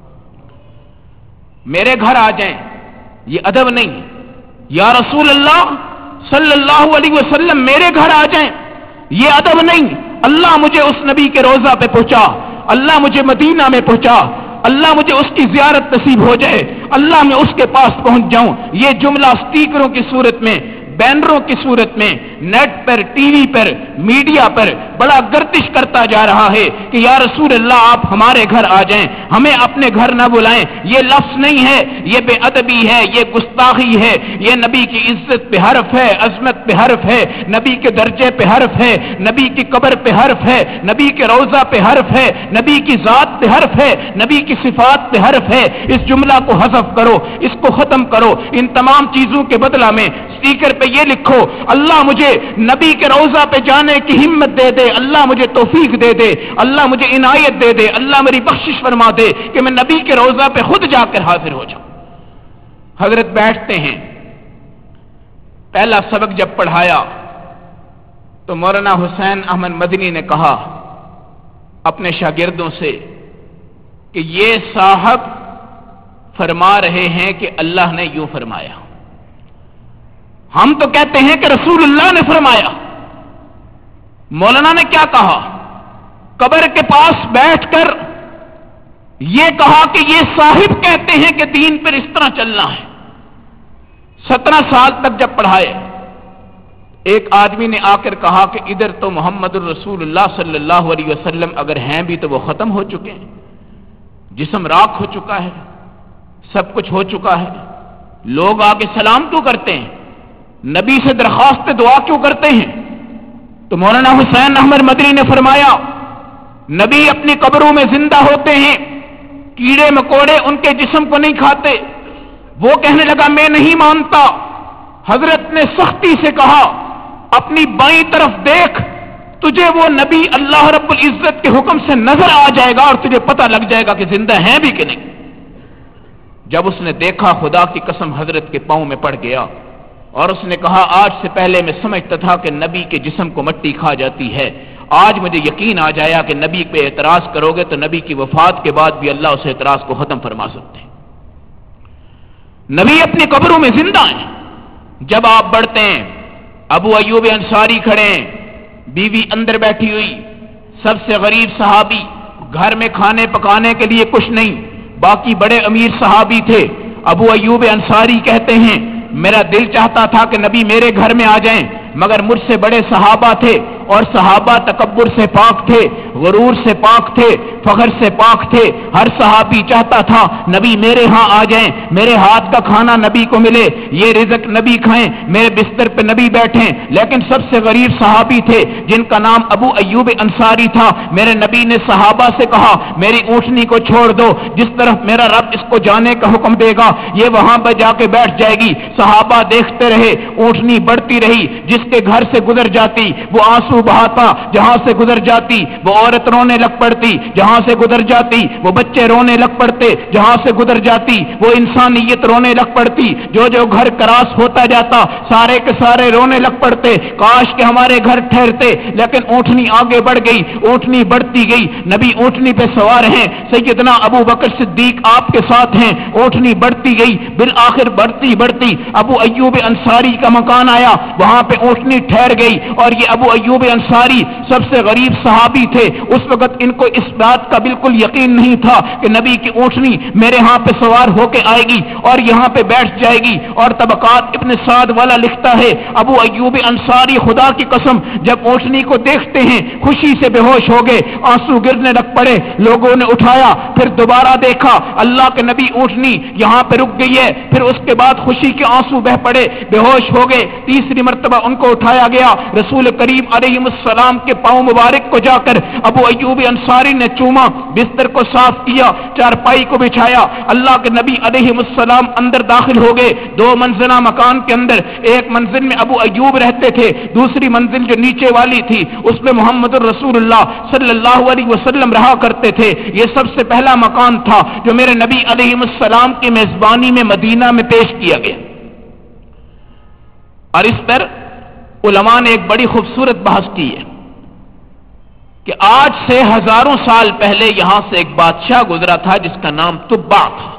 میرے گھر آ جائیں، یہ ادب نہیں۔ یا رسول اللہ صلی اللہ علیہ وسلم میرے گھر آ جائیں، یہ ادب نہیں۔ اللہ مجھے اس نبی کے روضہ پہ پہنچا، اللہ مجھے مدینہ میں پہنچا، اللہ مجھے اس کی زیارت نصیب ہو جائے، اللہ میں اس کے پاس پہنچ جاؤں۔ یہ جملہ سٹیکروں کی صورت میں، بینروں کی صورت میں، نیٹ پر، ٹی وی پر، میڈیا پر بڑا گردش کرتا جا رہا ہے کہ یا رسول اللہ آپ ہمارے گھر آ جائیں، ہمیں اپنے گھر نہ بلائیں۔ یہ لفظ نہیں ہے، یہ بے ادبی ہے، یہ گستاخی ہے، یہ نبی کی عزت پہ حرف ہے، عظمت پہ حرف ہے، نبی کے درجے پہ حرف ہے، نبی کی قبر پہ حرف ہے، نبی کے روضہ پہ حرف ہے، نبی کی ذات پہ حرف ہے، نبی کی صفات پہ حرف ہے۔ اس جملہ کو حذف کرو، اس کو ختم کرو۔ ان تمام چیزوں کے بدلہ میں سٹیکر پہ یہ لکھو، اللہ مجھے نبی کے روضہ پہ جانے کی ہمت دے دے، اللہ مجھے توفیق دے دے، اللہ مجھے عنایت دے دے، اللہ میری بخشش فرما دے کہ میں نبی کے روضہ پہ خود جا کر حاضر ہو جاؤں۔ حضرت بیٹھتے ہیں۔ پہلا سبق جب پڑھایا تو مولانا حسین احمد مدنی نے کہا اپنے شاگردوں سے کہ یہ صاحب فرما رہے ہیں کہ اللہ نے یوں فرمایا، ہم تو کہتے ہیں کہ رسول اللہ نے فرمایا۔ مولانا نے کیا کہا؟ قبر کے پاس بیٹھ کر یہ کہا کہ یہ صاحب کہتے ہیں کہ دین پر اس طرح چلنا ہے۔ 17 سال تک جب پڑھائے، ایک آدمی نے آ کر کہا کہ ادھر تو محمد الرسول اللہ صلی اللہ علیہ وسلم اگر ہیں بھی تو وہ ختم ہو چکے ہیں، جسم راکھ ہو چکا ہے، سب کچھ ہو چکا ہے، لوگ آ کے سلام کیوں کرتے ہیں، نبی سے درخواست دعا کیوں کرتے ہیں؟ تو مولانا حسین احمد مدنی نے فرمایا نبی اپنی قبروں میں زندہ ہوتے ہیں، کیڑے مکوڑے ان کے جسم کو نہیں کھاتے۔ وہ کہنے لگا میں نہیں مانتا۔ حضرت نے سختی سے کہا اپنی بائیں طرف دیکھ، تجھے وہ نبی اللہ رب العزت کے حکم سے نظر آ جائے گا اور تجھے پتہ لگ جائے گا کہ زندہ ہیں بھی کہ نہیں۔ جب اس نے دیکھا خدا کی قسم حضرت کے پاؤں میں پڑ گیا اور اس نے کہا آج سے پہلے میں سمجھتا تھا کہ نبی کے جسم کو مٹی کھا جاتی ہے، آج مجھے یقین آ جایا کہ نبی پہ اعتراض کرو گے تو نبی کی وفات کے بعد بھی اللہ اس اعتراض کو ختم فرما سکتے ہیں۔ نبی اپنی قبروں میں زندہ ہیں۔ جب آپ بڑھتے ہیں، ابو ایوب انصاری کھڑے ہیں، بیوی اندر بیٹھی ہوئی، سب سے غریب صحابی، گھر میں کھانے پکانے کے لیے کچھ نہیں، باقی بڑے امیر صحابی تھے۔ ابو ایوب انصاری کہتے ہیں میرا دل چاہتا تھا کہ نبی میرے گھر میں آ جائیں، مگر مجھ سے بڑے صحابہ تھے اور صحابہ تکبر سے پاک تھے، غرور سے پاک تھے، فخر سے پاک تھے۔ ہر صحابی چاہتا تھا نبی میرے ہاں آ جائیں، میرے ہاتھ کا کھانا نبی کو ملے، یہ رزق نبی کھائیں، میرے بستر پہ نبی بیٹھیں۔ لیکن سب سے غریب صحابی تھے جن کا نام ابو ایوب انصاری تھا۔ میرے نبی نے صحابہ سے کہا میری اونٹنی کو چھوڑ دو، جس طرف میرا رب اس کو جانے کا حکم دے گا یہ وہاں پہ جا کے بیٹھ جائے گی۔ صحابہ دیکھتے رہے، اونٹنی بڑھتی رہی، جس کے گھر سے گزر جاتی وہ آنسو بہاتا، جہاں سے گزر جاتی وہ عورت رونے لگ پڑتی، جہاں سے گزر جاتی وہ بچے رونے لگ پڑتے، جہاں سے گزر جاتی وہ انسانیت رونے لگ پڑتی۔ جو جو گھر کراس ہوتا جاتا سارے کے سارے رونے لگ پڑتے، کاش کہ ہمارے گھر ٹھہرتے۔ لیکن اونٹنی آگے بڑھ گئی، اونٹنی بڑھتی گئی، نبی اونٹنی پہ سوار ہیں، سیدنا ابو بکر صدیق آپ کے ساتھ ہیں، اونٹنی بڑھتی گئی، بالآخر بڑھتی بڑھتی ابو ایوب انصاری کا مکان آیا، وہاں پہ اونٹنی ٹھہر گئی، اور یہ ابو ایوب انصاری سب سے غریب صحابی تھے، اس وقت ان کو اس بات کا بالکل یقین نہیں تھا کہ نبی کی اونٹنی میرے ہاں پہ سوار ہو کے آئے گی اور یہاں پہ بیٹھ جائے گی۔ اور طبقات ابن سعد والا لکھتا ہے ابو ایوب انصاری خدا کی قسم جب اونٹنی کو دیکھتے ہیں خوشی سے بے ہوش ہو گئے، آنسو گرنے لگ پڑے، لوگوں نے اٹھایا، پھر دوبارہ دیکھا اللہ کے نبی اونٹنی یہاں پہ رک گئی ہے، پھر اس کے بعد خوشی کے آنسو بہ پڑے، بے ہوش ہو گئے، تیسری مرتبہ ان کو اٹھایا گیا، رسول کریم علیہ السلام کے پاؤں مبارک کو جا کر ابو ایوب انصاری نے چوما، بستر کو صاف کیا، چارپائی کو بچھایا، اللہ کے نبی علیہ السلام اندر داخل ہو گئے، 2 منزلہ مکان کے اندر، ایک منزل میں ابو ایوب رہتے تھے، دوسری منزل جو نیچے والی تھی اس میں محمد الرسول اللہ صلی اللہ علیہ وسلم رہا کرتے تھے۔ یہ سب سے پہلا مکان تھا جو میرے نبی علیہ السلام کی میزبانی میں مدینہ میں پیش کیا گیا، اور اس پر علماء نے ایک بڑی خوبصورت بحث کی ہے کہ آج سے ہزاروں سال پہلے یہاں سے ایک بادشاہ گزرا تھا جس کا نام تبع تھا۔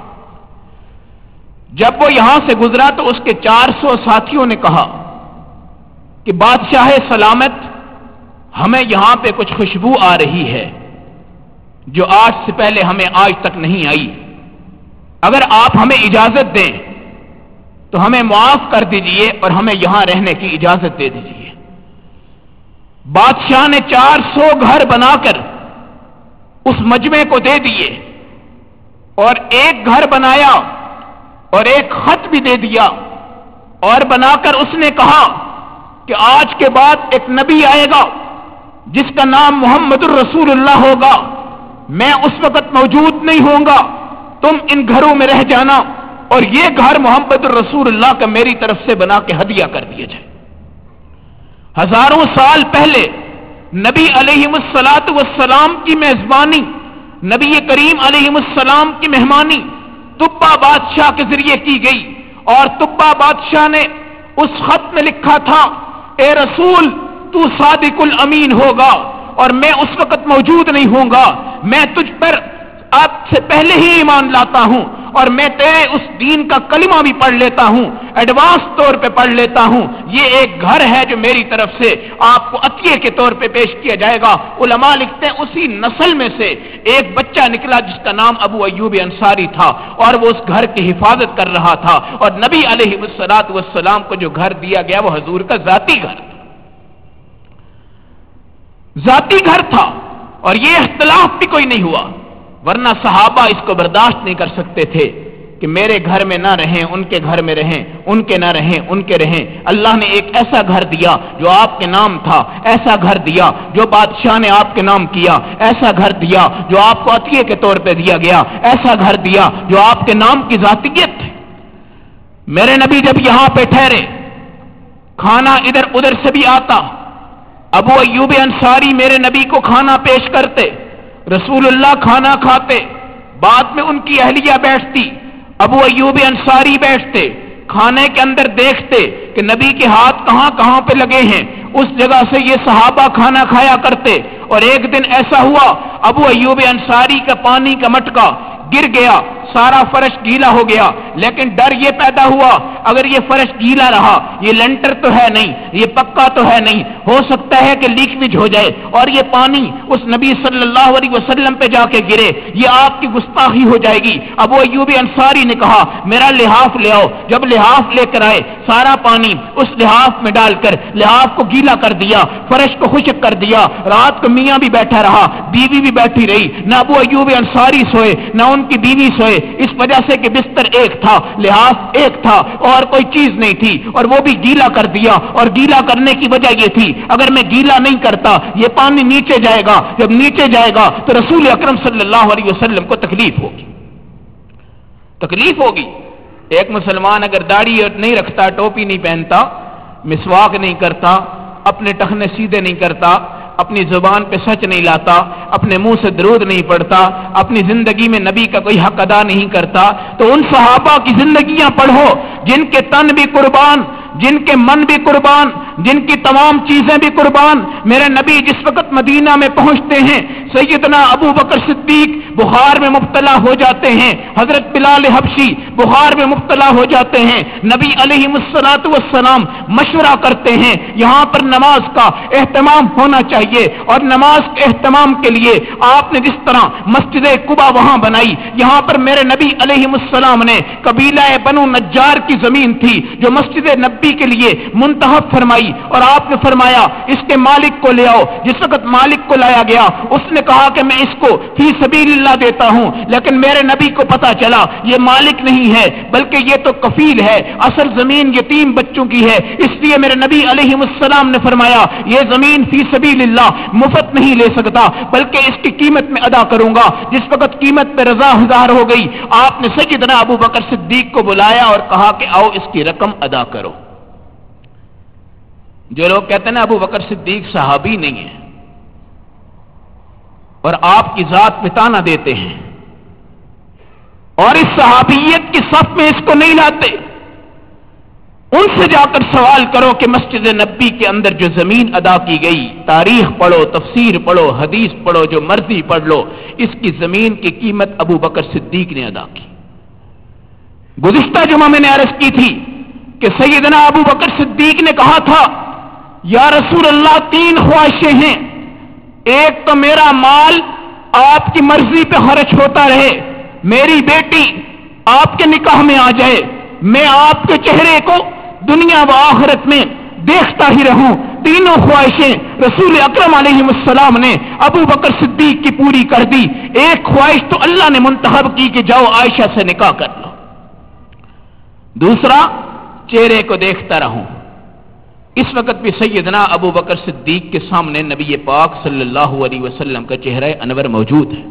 جب وہ یہاں سے گزرا تو اس کے 400 ساتھیوں نے کہا کہ بادشاہ سلامت، ہمیں یہاں پہ کچھ خوشبو آ رہی ہے جو آج سے پہلے ہمیں آج تک نہیں آئی، اگر آپ ہمیں اجازت دیں تو ہمیں معاف کر دیجئے اور ہمیں یہاں رہنے کی اجازت دے دیجئے۔ بادشاہ نے 400 گھر بنا کر اس مجمع کو دے دیے، اور ایک گھر بنایا اور ایک خط بھی دے دیا، اور بنا کر اس نے کہا کہ آج کے بعد ایک نبی آئے گا جس کا نام محمد الرسول اللہ ہوگا، میں اس وقت موجود نہیں ہوں گا، تم ان گھروں میں رہ جانا، اور یہ گھر محمد الرسول اللہ کا میری طرف سے بنا کے ہدیہ کر دیا جائے۔ ہزاروں سال پہلے نبی علیہ السلام کی میزبانی، نبی کریم علیہ السلام کی مہمانی تبع بادشاہ کے ذریعے کی گئی، اور تبع بادشاہ نے اس خط میں لکھا تھا اے رسول تو صادق الامین ہوگا، اور میں اس وقت موجود نہیں ہوں گا، میں تجھ پر آپ سے پہلے ہی ایمان لاتا ہوں، اور میں تیرے اس دین کا کلمہ بھی پڑھ لیتا ہوں، ایڈوانس طور پہ پڑھ لیتا ہوں، یہ ایک گھر ہے جو میری طرف سے آپ کو عطیے کے طور پہ پیش کیا جائے گا۔ علماء لکھتے ہیں اسی نسل میں سے ایک بچہ نکلا جس کا نام ابو ایوب انصاری تھا، اور وہ اس گھر کی حفاظت کر رہا تھا، اور نبی علیہ السلام کو جو گھر دیا گیا وہ حضور کا ذاتی گھر تھا، ذاتی گھر تھا، اور یہ اختلاف بھی کوئی نہیں ہوا، ورنہ صحابہ اس کو برداشت نہیں کر سکتے تھے کہ میرے گھر میں نہ رہیں، ان کے گھر میں رہیں، ان کے نہ رہیں، ان کے رہیں۔ اللہ نے ایک ایسا گھر دیا جو آپ کے نام تھا، ایسا گھر دیا جو بادشاہ نے آپ کے نام کیا، ایسا گھر دیا جو آپ کو عطیے کے طور پہ دیا گیا، ایسا گھر دیا جو آپ کے نام کی ذاتیت ہے۔ میرے نبی جب یہاں پہ ٹھہرے، کھانا ادھر ادھر سے بھی آتا، ابو ایوب انصاری میرے نبی کو کھانا پیش کرتے، رسول اللہ کھانا کھاتے، بعد میں ان کی اہلیہ بیٹھتی، ابو ایوب انصاری بیٹھتے، کھانے کے اندر دیکھتے کہ نبی کے ہاتھ کہاں کہاں پہ لگے ہیں، اس جگہ سے یہ صحابہ کھانا کھایا کرتے۔ اور ایک دن ایسا ہوا ابو ایوب انصاری کا پانی کا مٹکا گر گیا، سارا فرش گیلا ہو گیا، لیکن ڈر یہ پیدا ہوا اگر یہ فرش گیلا رہا، یہ لنٹر تو ہے نہیں، یہ پکا تو ہے نہیں، ہو سکتا ہے کہ لیکیج ہو جائے اور یہ پانی اس نبی صلی اللہ علیہ وسلم پہ جا کے گرے، یہ آپ کی گستاخی ہو جائے گی۔ ابو ایوب انصاری نے کہا میرا لحاف لے آؤ، جب لحاف لے کر آئے سارا پانی اس لحاف میں ڈال کر لحاف کو گیلا کر دیا، فرش کو خشک کر دیا، رات کو میاں بھی بیٹھا رہا، بیوی بھی بیٹھی رہی، نہ ابو ایوب انصاری سوئے نہ ان کی بیوی سوئے، اس وجہ سے کہ بستر ایک تھا، لحاف ایک تھا، اور کوئی چیز نہیں تھی، اور وہ بھی گیلا کر دیا۔ اور گیلا کرنے کی وجہ یہ تھی اگر میں گیلا نہیں کرتا یہ پانی نیچے جائے گا، جب نیچے جائے گا تو رسول اکرم صلی اللہ علیہ وسلم کو تکلیف ہوگی۔ ایک مسلمان اگر داڑھی نہیں رکھتا، ٹوپی نہیں پہنتا، مسواک نہیں کرتا، اپنے ٹخنے سیدھے نہیں کرتا، اپنی زبان پہ سچ نہیں لاتا، اپنے منہ سے درود نہیں پڑھتا، اپنی زندگی میں نبی کا کوئی حق ادا نہیں کرتا، تو ان صحابہ کی زندگیاں پڑھو جن کے تن بھی قربان، جن کے من بھی قربان، جن کی تمام چیزیں بھی قربان، میرے نبی جس وقت مدینہ میں پہنچتے ہیں سیدنا ابو بکر صدیق بخار میں مبتلا ہو جاتے ہیں، حضرت بلال حبشی بخار میں مبتلا ہو جاتے ہیں، نبی علیہ الصلوۃ والسلام مشورہ کرتے ہیں یہاں پر نماز کا اہتمام ہونا چاہیے، اور نماز کے اہتمام کے لیے آپ نے جس طرح مسجد قباء وہاں بنائی، یہاں پر میرے نبی علیہ السلام نے قبیلہ بنو نجار کی زمین تھی جو مسجد نبی کے لیے منتخب فرمائی، اور آپ نے فرمایا اس کے مالک کو لے آؤ۔ جس وقت مالک کو لایا گیا اس نے کہا کہ میں اس کو فی سبیل اللہ دیتا ہوں، لیکن میرے نبی کو پتا چلا یہ مالک نہیں ہے بلکہ یہ تو کفیل ہے، اصل زمین یتیم بچوں کی ہے، اس لیے میرے نبی علیہ السلام نے فرمایا یہ زمین فی سبیل اللہ مفت نہیں لے سکتا بلکہ اس کی قیمت میں ادا کروں گا۔ جس وقت قیمت پہ رضا ظاہر ہو گئی آپ نے سیدنا ابو بکر صدیق کو بلایا اور کہا کہ آؤ اس کی رقم ادا کرو۔ جو لوگ کہتے ہیں نا ابو بکر صدیق صحابی نہیں ہے اور آپ کی ذات مٹانا دیتے ہیں اور اس صحابیت کی صف میں اس کو نہیں لاتے، ان سے جا کر سوال کرو کہ مسجد نبی کے اندر جو زمین ادا کی گئی، تاریخ پڑھو، تفسیر پڑھو، حدیث پڑھو، جو مرضی پڑھ لو، اس کی زمین کی قیمت ابو بکر صدیق نے ادا کی۔ گزشتہ جمعہ میں نے عرض کی تھی کہ سیدنا ابو بکر صدیق نے کہا تھا یا رسول اللہ 3 خواہشیں ہیں، ایک تو میرا مال آپ کی مرضی پہ خرچ ہوتا رہے، میری بیٹی آپ کے نکاح میں آ جائے، میں آپ کے چہرے کو دنیا و آخرت میں دیکھتا ہی رہوں۔ تینوں خواہشیں رسول اکرم علیہ السلام نے ابو بکر صدیق کی پوری کر دی۔ ایک خواہش تو اللہ نے منتخب کی کہ جاؤ عائشہ سے نکاح کر لو، دوسرا چہرے کو دیکھتا رہوں۔ اس وقت بھی سیدنا ابو بکر صدیق کے سامنے نبی پاک صلی اللہ علیہ وسلم کا چہرہ انور موجود ہے۔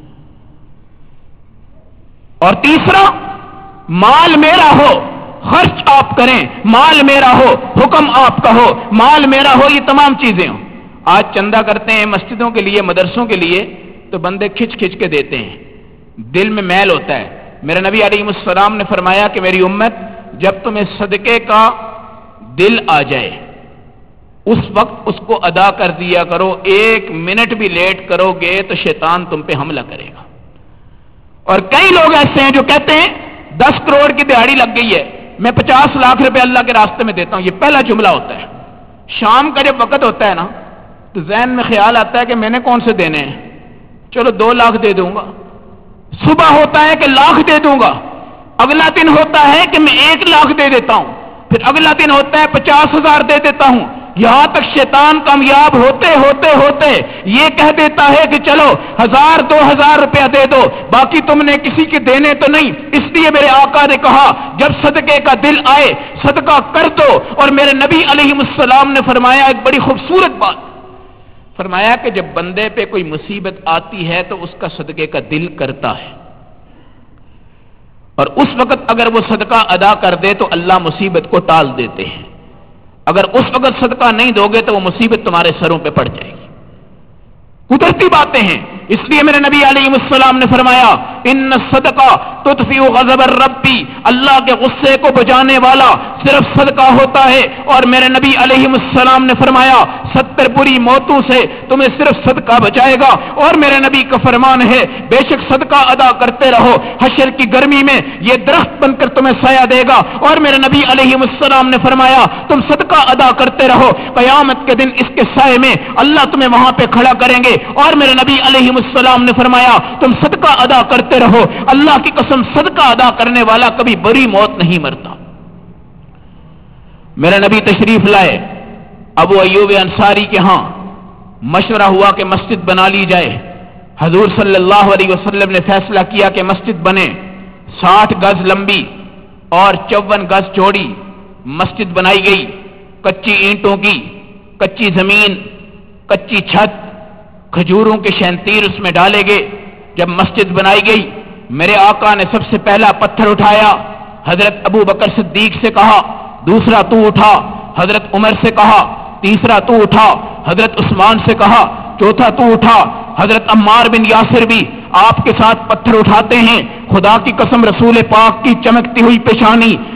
اور تیسرا مال میرا ہو، خرچ آپ کریں، مال میرا ہو، حکم آپ کا ہو، مال میرا ہو، یہ تمام چیزیں ہوں۔ آج چندہ کرتے ہیں مسجدوں کے لیے، مدرسوں کے لیے، تو بندے کھچ کھچ کے دیتے ہیں، دل میں میل ہوتا ہے۔ میرے نبی علیہ السلام نے فرمایا کہ میری امت جب تمہیں صدقے کا دل آ جائے اس وقت اس کو ادا کر دیا کرو، 1 منٹ بھی لیٹ کرو گے تو شیطان تم پہ حملہ کرے گا۔ اور کئی لوگ ایسے ہیں جو کہتے ہیں 10 کروڑ کی دہاڑی لگ گئی ہے، میں 50 لاکھ روپے اللہ کے راستے میں دیتا ہوں، یہ پہلا جملہ ہوتا ہے۔ شام کا جب وقت ہوتا ہے نا تو ذہن میں خیال آتا ہے کہ میں نے کون سے دینے ہیں، چلو 2 لاکھ دے دوں گا۔ صبح ہوتا ہے کہ لاکھ دے دوں گا، اگلا دن ہوتا ہے کہ میں 1 لاکھ دے دیتا ہوں، پھر اگلا دن ہوتا ہے 50,000 دے دیتا ہوں، یہاں تک شیطان کامیاب ہوتے ہوتے ہوتے یہ کہہ دیتا ہے کہ چلو 1000 2000 روپیہ دے دو، باقی تم نے کسی کے دینے تو نہیں۔ اس لیے میرے آقا نے کہا جب صدقے کا دل آئے صدقہ کر دو۔ اور میرے نبی علیہ السلام نے فرمایا ایک بڑی خوبصورت بات، فرمایا کہ جب بندے پہ کوئی مصیبت آتی ہے تو اس کا صدقے کا دل کرتا ہے، اور اس وقت اگر وہ صدقہ ادا کر دے تو اللہ مصیبت کو ٹال دیتے ہیں، اگر اس وقت صدقہ نہیں دو گے تو وہ مصیبت تمہارے سروں پہ پڑ جائے گی۔ قدرتی باتیں ہیں، اس لیے میرے نبی علیہ السلام نے فرمایا ان الصدقہ تطفئ غضب الرب، اللہ کے غصے کو بجانے والا صرف صدقہ ہوتا ہے۔ اور میرے نبی علیہ السلام نے فرمایا 70 بری موتوں سے تمہیں صرف صدقہ بچائے گا۔ اور میرے نبی کا فرمان ہے بے شک صدقہ ادا کرتے رہو، حشر کی گرمی میں یہ درخت بن کر تمہیں سایہ دے گا۔ اور میرے نبی علیہ السلام نے فرمایا تم صدقہ ادا کرتے رہو، قیامت کے دن اس کے سائے میں اللہ تمہیں وہاں پہ کھڑا کریں گے۔ اور میرے نبی علیہ السلام نے فرمایا تم صدقہ ادا کرتے رہو، اللہ کی قسم صدقہ ادا کرنے والا کبھی بری موت نہیں مرتا۔ میرے نبی تشریف لائے، ابو ایوب انصاری کے ہاں مشورہ ہوا کہ مسجد بنا لی جائے۔ حضور صلی اللہ علیہ وسلم نے فیصلہ کیا کہ مسجد بنے، 60 گز لمبی اور 54 گز چوڑی مسجد بنائی گئی، کچی اینٹوں کی، کچی زمین، کچی چھت، کھجوروں کے شینتیر اس میں ڈالے گئے۔ جب مسجد بنائی گئی میرے آقا نے سب سے پہلا پتھر اٹھایا، حضرت ابو بکر صدیق سے کہا، دوسرا تو اٹھا، حضرت عمر سے کہا، تیسرا تو اٹھا، حضرت عثمان سے کہا، چوتھا تو اٹھا۔ حضرت عمار بن یاسر بھی آپ کے ساتھ پتھر اٹھاتے ہیں۔ خدا کی قسم رسول پاک کی چمکتی ہوئی پیشانی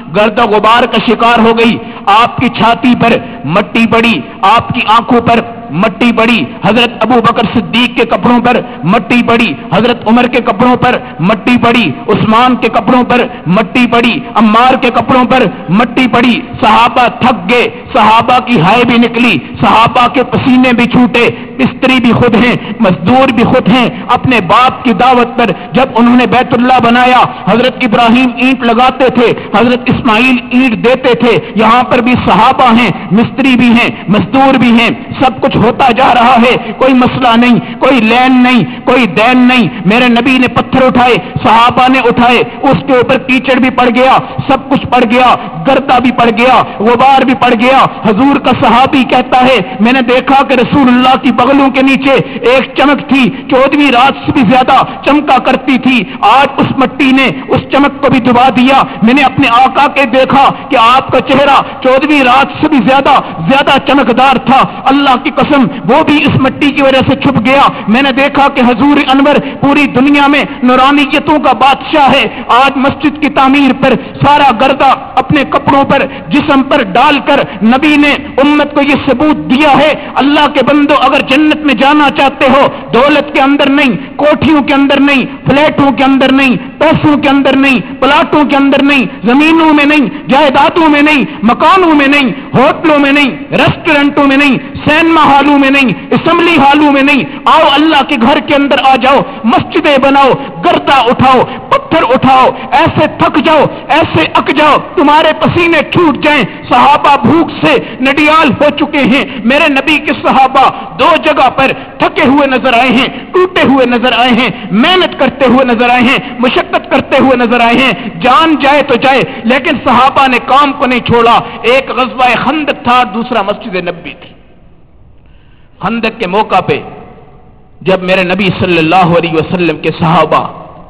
گرد و غبار کا شکار ہو گئی. آپ کی چھاتی پر مٹی پڑی, آپ کی آنکھوں پر مٹی پڑی, حضرت ابو بکر صدیق کے کپڑوں پر مٹی پڑی, حضرت عمر کے کپڑوں پر مٹی پڑی, عثمان کے کپڑوں پر مٹی پڑی, عمار کے کپڑوں پر مٹی پڑی. صحابہ تھک گئے, صحابہ کی ہائے بھی نکلی, صحابہ کے پسینے بھی چھوٹے. مستری بھی خود ہیں, مزدور بھی خود ہیں. اپنے باپ کی دعوت پر جب انہوں نے بیت اللہ بنایا, حضرت ابراہیم اینٹ لگاتے تھے, حضرت اسماعیل اینٹ دیتے تھے. یہاں پر بھی صحابہ ہیں, مستری بھی ہیں, مزدور بھی ہیں. سب کچھ ہوتا جا رہا ہے, کوئی مسئلہ نہیں, کوئی لین نہیں, کوئی دین نہیں. میرے نبی نے پتھر اٹھائے, صحابہ نے اٹھائے, اس کے اوپر کیچڑ بھی پڑ گیا, سب کچھ پڑ گیا, گردا بھی پڑ گیا, غبار بھی پڑ گیا. حضور کا صحابی کہتا ہے میں نے دیکھا کہ رسول اللہ کی بغلوں کے نیچے ایک چمک تھی, 14ویں رات سے بھی زیادہ چمکا کرتی تھی. آج اس مٹی نے اس چمک کو بھی دبا دیا. میں نے اپنے آقا کے دیکھا کہ آپ کا چہرہ 14ویں رات سے بھی زیادہ چمکدار تھا. اللہ کی قسم وہ بھی اس مٹی کی وجہ سے چھپ گیا. میں نے دیکھا کہ حضور انور پوری دنیا میں نورانیتوں کا بادشاہ ہے. آج مسجد کی تعمیر پر سارا گردہ اپنے کپڑوں پر, جسم پر ڈال کر نبی نے امت کو یہ ثبوت دیا ہے, اللہ کے بندو اگر جنت میں جانا چاہتے ہو, دولت کے اندر نہیں, کوٹھیوں کے اندر نہیں, فلیٹوں کے اندر نہیں, پیسوں کے اندر نہیں, پلاٹوں کے اندر نہیں, زمینوں میں نہیں, جائیدادوں میں نہیں, مکانوں میں نہیں, ہوٹلوں میں نہیں, ریسٹورنٹوں میں نہیں, سینما ہالوں میں نہیں, اسمبلی ہالوں میں نہیں. آؤ اللہ کے گھر کے اندر آ جاؤ, مسجدیں بناؤ, گردہ اٹھاؤ, پتھر اٹھاؤ, ایسے تھک جاؤ, ایسے اک جاؤ, تمہارے پسینے چھوٹ جائیں. صحابہ بھوک سے نڈیال ہو چکے ہیں. میرے نبی کے صحابہ 2 جگہ پر تھکے ہوئے نظر آئے ہیں, ٹوٹے ہوئے نظر آئے ہیں, محنت کرتے ہوئے نظر آئے ہیں, مشقت کرتے ہوئے نظر آئے ہیں. جان جائے تو جائے, لیکن صحابہ نے کام کو نہیں چھوڑا. ایک غزوہ خندق تھا, دوسرا مسجد نبوی تھی. خندق کے موقع پہ جب میرے نبی صلی اللہ علیہ وسلم کے صحابہ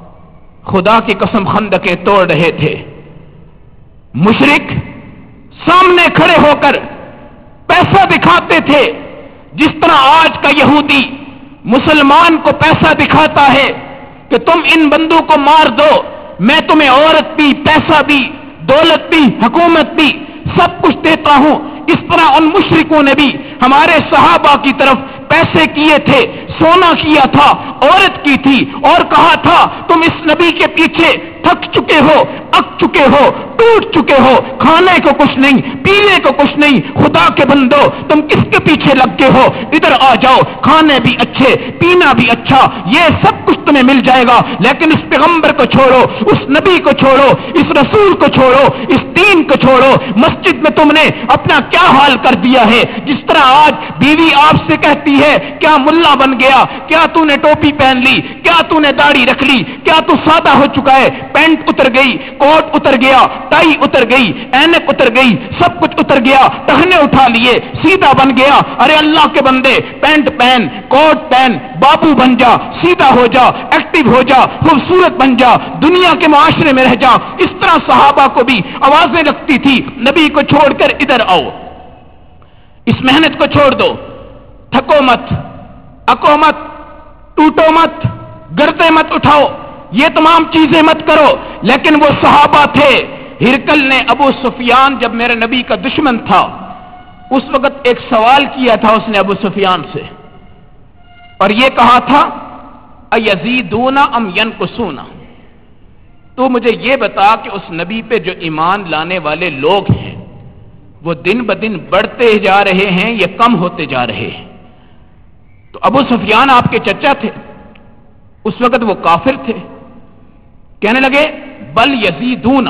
خدا کی قسم خندقیں توڑ رہے تھے, مشرک سامنے کھڑے ہو کر پیسہ دکھاتے تھے, جس طرح آج کا یہودی مسلمان کو پیسہ دکھاتا ہے کہ تم ان بندوں کو مار دو, میں تمہیں عورت بھی, پیسہ بھی, دولت بھی, حکومت بھی, سب کچھ دیتا ہوں. اس طرح ان مشرکوں نے بھی ہمارے صحابہ کی طرف پیسے کیے تھے, سونا کیا تھا, عورت کی تھی, اور کہا تھا تم اس نبی کے پیچھے تھک چکے ہو, اک چکے ہو, ٹوٹ چکے ہو, کھانے کو کچھ نہیں, پینے کو کچھ نہیں, خدا کے بندو تم کس کے پیچھے لگ کے ہو, ادھر آ جاؤ, کھانے بھی اچھے, پینا بھی اچھا, یہ سب کچھ تمہیں مل جائے گا. لیکن اس پیغمبر کو چھوڑو, اس نبی کو چھوڑو, اس رسول کو چھوڑو, اس دین کو چھوڑو. مسجد میں تم نے اپنا کیا حال کر دیا ہے. جس طرح آج بیوی آپ سے کہتی ہے کیا ملا بن گیا, کیا تو نے ٹوپی پہن لی, کیا تو نے داڑھی رکھ لی, کیا تو سادہ ہو چکا ہے, پینٹ اتر گئی, کوٹ اتر گیا, ٹائی اتر گئی, اینک اتر گئی, سب کچھ اتر گیا, ٹہنے اٹھا لیے, سیدھا بن گیا. ارے اللہ کے بندے, پینٹ پہن, کوٹ پہن, بابو بن جا, سیدھا ہو جا, ایکٹیو ہو جا, خوبصورت بن جا, دنیا کے معاشرے میں رہ جا. اس طرح صحابہ کو بھی آوازیں لگتی تھی, نبی کو چھوڑ کر ادھر آؤ, اس محنت کو چھوڑ دو, تھکو مت, اکو مت, ٹوٹو مت, گردے مت اٹھاؤ, یہ تمام چیزیں مت کرو. لیکن وہ صحابہ تھے. ہرکل نے ابو سفیان جب میرے نبی کا دشمن تھا, اس وقت ایک سوال کیا تھا اس نے ابو سفیان سے, اور یہ کہا تھا ایزیدون ام ینقصون, تو مجھے یہ بتا کہ اس نبی پہ جو ایمان لانے والے لوگ ہیں وہ دن بدن بڑھتے جا رہے ہیں یا کم ہوتے جا رہے ہیں. تو ابو سفیان آپ کے چچا تھے, اس وقت وہ کافر تھے. کہنے لگے بل یزیدون,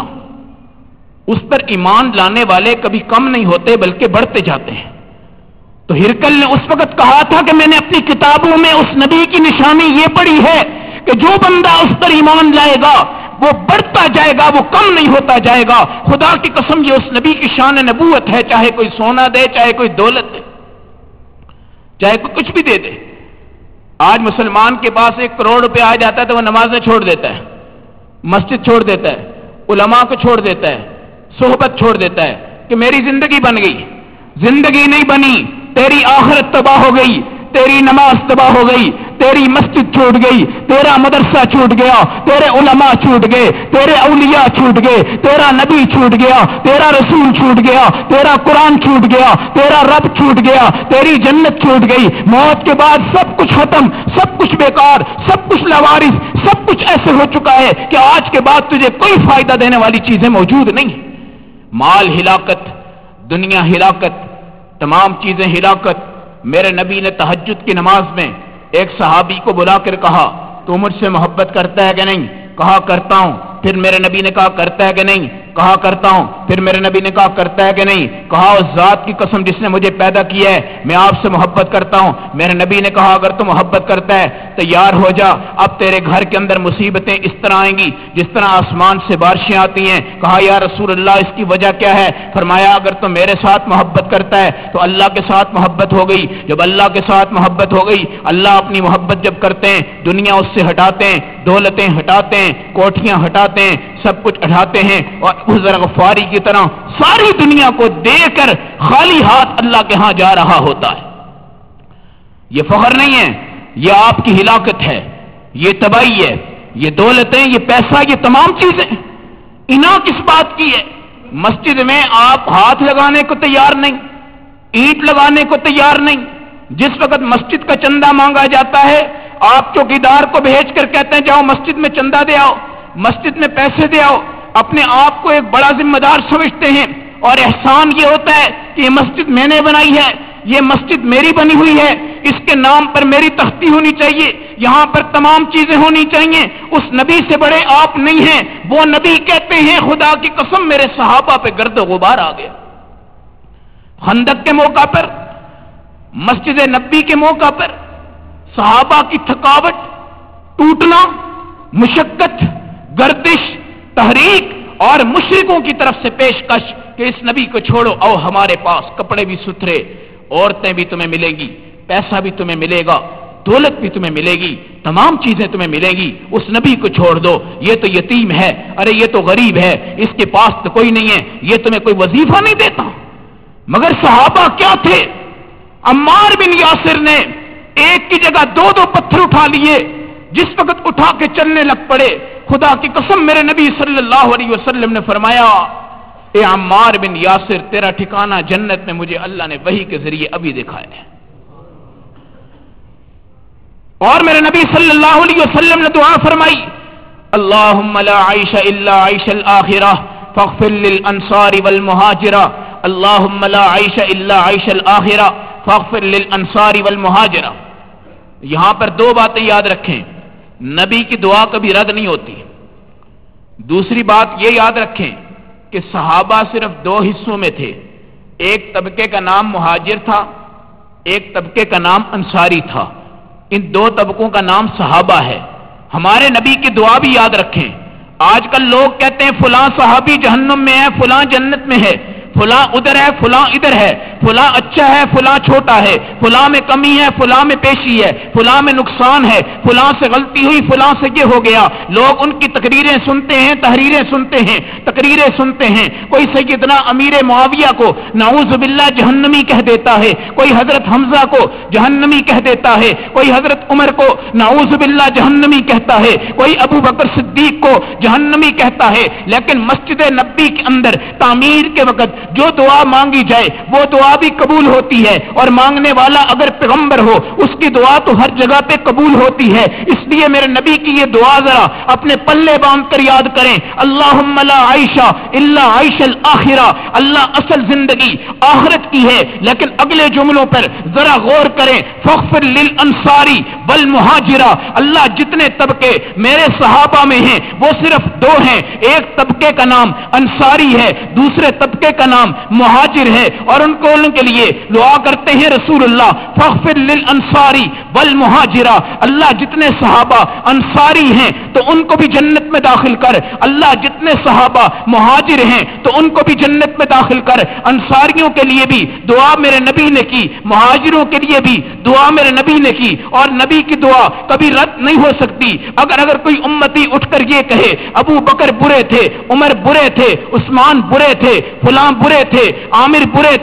اس پر ایمان لانے والے کبھی کم نہیں ہوتے بلکہ بڑھتے جاتے ہیں. تو ہرکل نے اس وقت کہا تھا کہ میں نے اپنی کتابوں میں اس نبی کی نشانی یہ پڑھی ہے کہ جو بندہ اس پر ایمان لائے گا وہ بڑھتا جائے گا, وہ کم نہیں ہوتا جائے گا. خدا کی قسم یہ اس نبی کی شان نبوت ہے, چاہے کوئی سونا دے, چاہے کوئی دولت دے, چاہے کوئی کچھ بھی دے دے. آج مسلمان کے پاس 1 کروڑ روپے آ جاتا ہے تو وہ نمازیں چھوڑ دیتا ہے, مسجد چھوڑ دیتا ہے, علماء کو چھوڑ دیتا ہے, صحبت چھوڑ دیتا ہے کہ میری زندگی بن گئی. زندگی نہیں بنی, تیری آخرت تباہ ہو گئی. तेरी नमाज तबाह हो गई, तेरी मस्जिद छूट गई, तेरा मदरसा छूट गया, तेरे उलमा छूट गए, तेरे औलिया छूट गए, तेरा नबी छूट गया, तेरा रसूल छूट गया, तेरा कुरान छूट गया, तेरा रब छूट गया, तेरी जन्नत छूट गई। मौत के बाद सब कुछ खत्म, सब कुछ बेकार, सब कुछ लावारिस, सब कुछ ऐसे हो चुका है कि आज के बाद तुझे कोई फायदा देने वाली चीजें मौजूद नहीं। माल हिलाकत, दुनिया हिलाकत, तमाम चीजें हिलाकत। मेरे नबी ने तहज्जुद की नमाज में एक सहाबी को बुलाकर कहा, तू मुझसे मोहब्बत करता है कि नहीं? कहा करता हूं। फिर मेरे नबी ने कहा करता है कि नहीं? कहा करता हूं। फिर मेरे नबी ने कहा करता है कि नहीं? कहा उस जात की कसम जिसने मुझे पैदा किया है, मैं आपसे मोहब्बत करता हूं। मेरे नबी ने कहा अगर तू मोहब्बत करता है तैयार हो जा, अब तेरे घर के अंदर मुसीबतें इस तरह आएंगी जिस तरह आसमान से बारिशें आती हैं। कहा या रसूल अल्लाह इसकी वजह क्या है? फरमाया अगर तू मेरे साथ मोहब्बत करता है तो अल्लाह के साथ मोहब्बत हो गई। जब अल्लाह के साथ मोहब्बत हो गई, अल्लाह अपनी मोहब्बत जब करते हैं दुनिया उससे हटाते हैं, दौलतें हटाते हैं, कोठियां हटाते हैं, सब कुछ हटाते हैं और उस गफ्फारी की तरह सारी दुनिया को देकर खाली हाथ अल्लाह के यहां जा रहा होता है। ये फख्र नहीं है, ये आपकी हिलाकत है, ये तबाही है, ये दौलतें, ये पैसा, ये तमाम चीजें इना किस बात की है? मस्जिद में आप हाथ लगाने को तैयार नहीं, ईंट लगाने को तैयार नहीं। जिस वक्त मस्जिद का चंदा मांगा जाता है, आप चौकीदार को भेजकर कहते हैं जाओ मस्जिद में चंदा दे आओ, मस्जिद में पैसे दे आओ। अपने आप को एक बड़ा जिम्मेदार समझते हैं और एहसान ये होता है कि ये मस्जिद मैंने बनाई है, ये मस्जिद मेरी बनी हुई है, इसके नाम पर मेरी तख्ती होनी चाहिए, यहां पर तमाम चीजें होनी चाहिए। उस नबी से बड़े आप नहीं हैं। वो नबी कहते हैं खुदा की कसम मेरे सहाबा पे गर्द गुबार आ गया। खंदक के मौका पर, मस्जिद नबी के मौका पर सहाबा की थकावट, टूटना, मुशक्कत, गर्दिश, तहरीक और मुशरिकों की तरफ से पेशकश कि इस नबी को छोड़ो, आओ हमारे पास, कपड़े भी सुथरे, औरतें भी तुम्हें मिलेंगी, पैसा भी तुम्हें मिलेगा, दौलत भी तुम्हें मिलेगी, तमाम चीजें तुम्हें मिलेंगी, उस नबी को छोड़ दो, ये तो यतीम है, अरे ये तो गरीब है, इसके पास तो कोई नहीं है, ये तुम्हें कोई वजीफा नहीं देता। मगर सहाबा क्या थे? अम्मार बिन यासिर ने एक की जगह दो दो पत्थर उठा लिए। जिस वक्त उठा के चलने लग पड़े, खुदा की कसम मेरे नबी सल्लल्लाहु अलैहि वसल्लम ने फरमाया, ए अम्मार बिन यासिर तेरा ठिकाना जन्नत में मुझे अल्लाह ने वही के जरिए अभी दिखाया है। और मेरे नबी सल्लल्लाहु अलैहि वसल्लम ने दुआ फरमाई, अल्लाहुम्मा ला आइशा इल्ला आइशल आखिरा फग़फिर लिल अंसारी वल मुहाजिरा, अल्लाहुम्मा ला आइशा इल्ला आइशल आखिरा फग़फिर लिल अंसारी वल मुहाजिरा। यहां पर दो बातें याद रखें, नबी की दुआ कभी रद्द नहीं होती। दूसरी बात यह याद रखें कि सहाबा सिर्फ दो हिस्सों में थे, एक तबके का नाम मुहाजिर था, एक तबके का नाम अंसारी था। इन दो तबकों का नाम सहाबा है। हमारे नबी की दुआ भी याद रखें। आजकल लोग कहते हैं फलां सहाबी जहन्नुम में है, फलां जन्नत में है, फलां उधर है, फलां इधर है, फलां अच्छा है, फलां छोटा है, फलां में कमी है, फलां में पेशी है, फलां में नुकसान है, फलां से गलती हुई, फलां से ये हो गया। लोग उनकी तकरीरें सुनते हैं, तहरीरें सुनते हैं, तकरीरें सुनते हैं। कोई सैयदना अमीर मुआविया को नाऊज़ बिल्लाह जहन्नमी कह देता है, कोई हजरत हमजा को जहन्नमी कह देता है, कोई हजरत उमर को नाऊज़ बिल्लाह जहन्नमी कहता है, कोई अबू बकर सिद्दीक को जहन्नमी कहता है। लेकिन मस्जिद नबी के अंदर तामीर के वक्त जो दुआ मांगी जाए वो दुआ भी कबूल होती है, और मांगने वाला अगर पैगंबर हो उसकी दुआ तो हर जगह पे कबूल होती है। इसलिए मेरे नबी की ये दुआ जरा अपने पल्ले बांध कर याद करें, अल्लाहुम्मा ला आइशा इल्ला आइशल आखिरा। अल्लाह असल जिंदगी आखिरत की है, लेकिन अगले जुमलों पर जरा गौर करें, फग़फिर लिल अंसारी वल मुहाजिरा। अल्लाह जितने तबके मेरे सहाबा में हैं वो सिर्फ दो हैं, एक तबके का नाम अंसारी है, दूसरे तबके का नाम मुहाजिर है। और उनके लिए दुआ करते हैं रसूलुल्लाह, फग़फिर लिल अंसारी वल मुहाजिरा। अल्लाह जितने सहाबा अंसारी हैं तो उनको भी जन्नत में दाखिल कर, अल्लाह जितने सहाबा मुहाजिर हैं तो उनको भी जन्नत में दाखिल कर। अंसारियों के लिए भी दुआ मेरे नबी ने की, मुहाजिरों के लिए भी दुआ मेरे नबी ने की, और नबी की दुआ कभी रद्द नहीं हो सकती। अगर कोई उम्मती उठकर ये कहे अबू बकर बुरे थे, उमर बुरे थे, उस्मान बुरे थे, फलां बुरे थे, आमिर बुरे थे,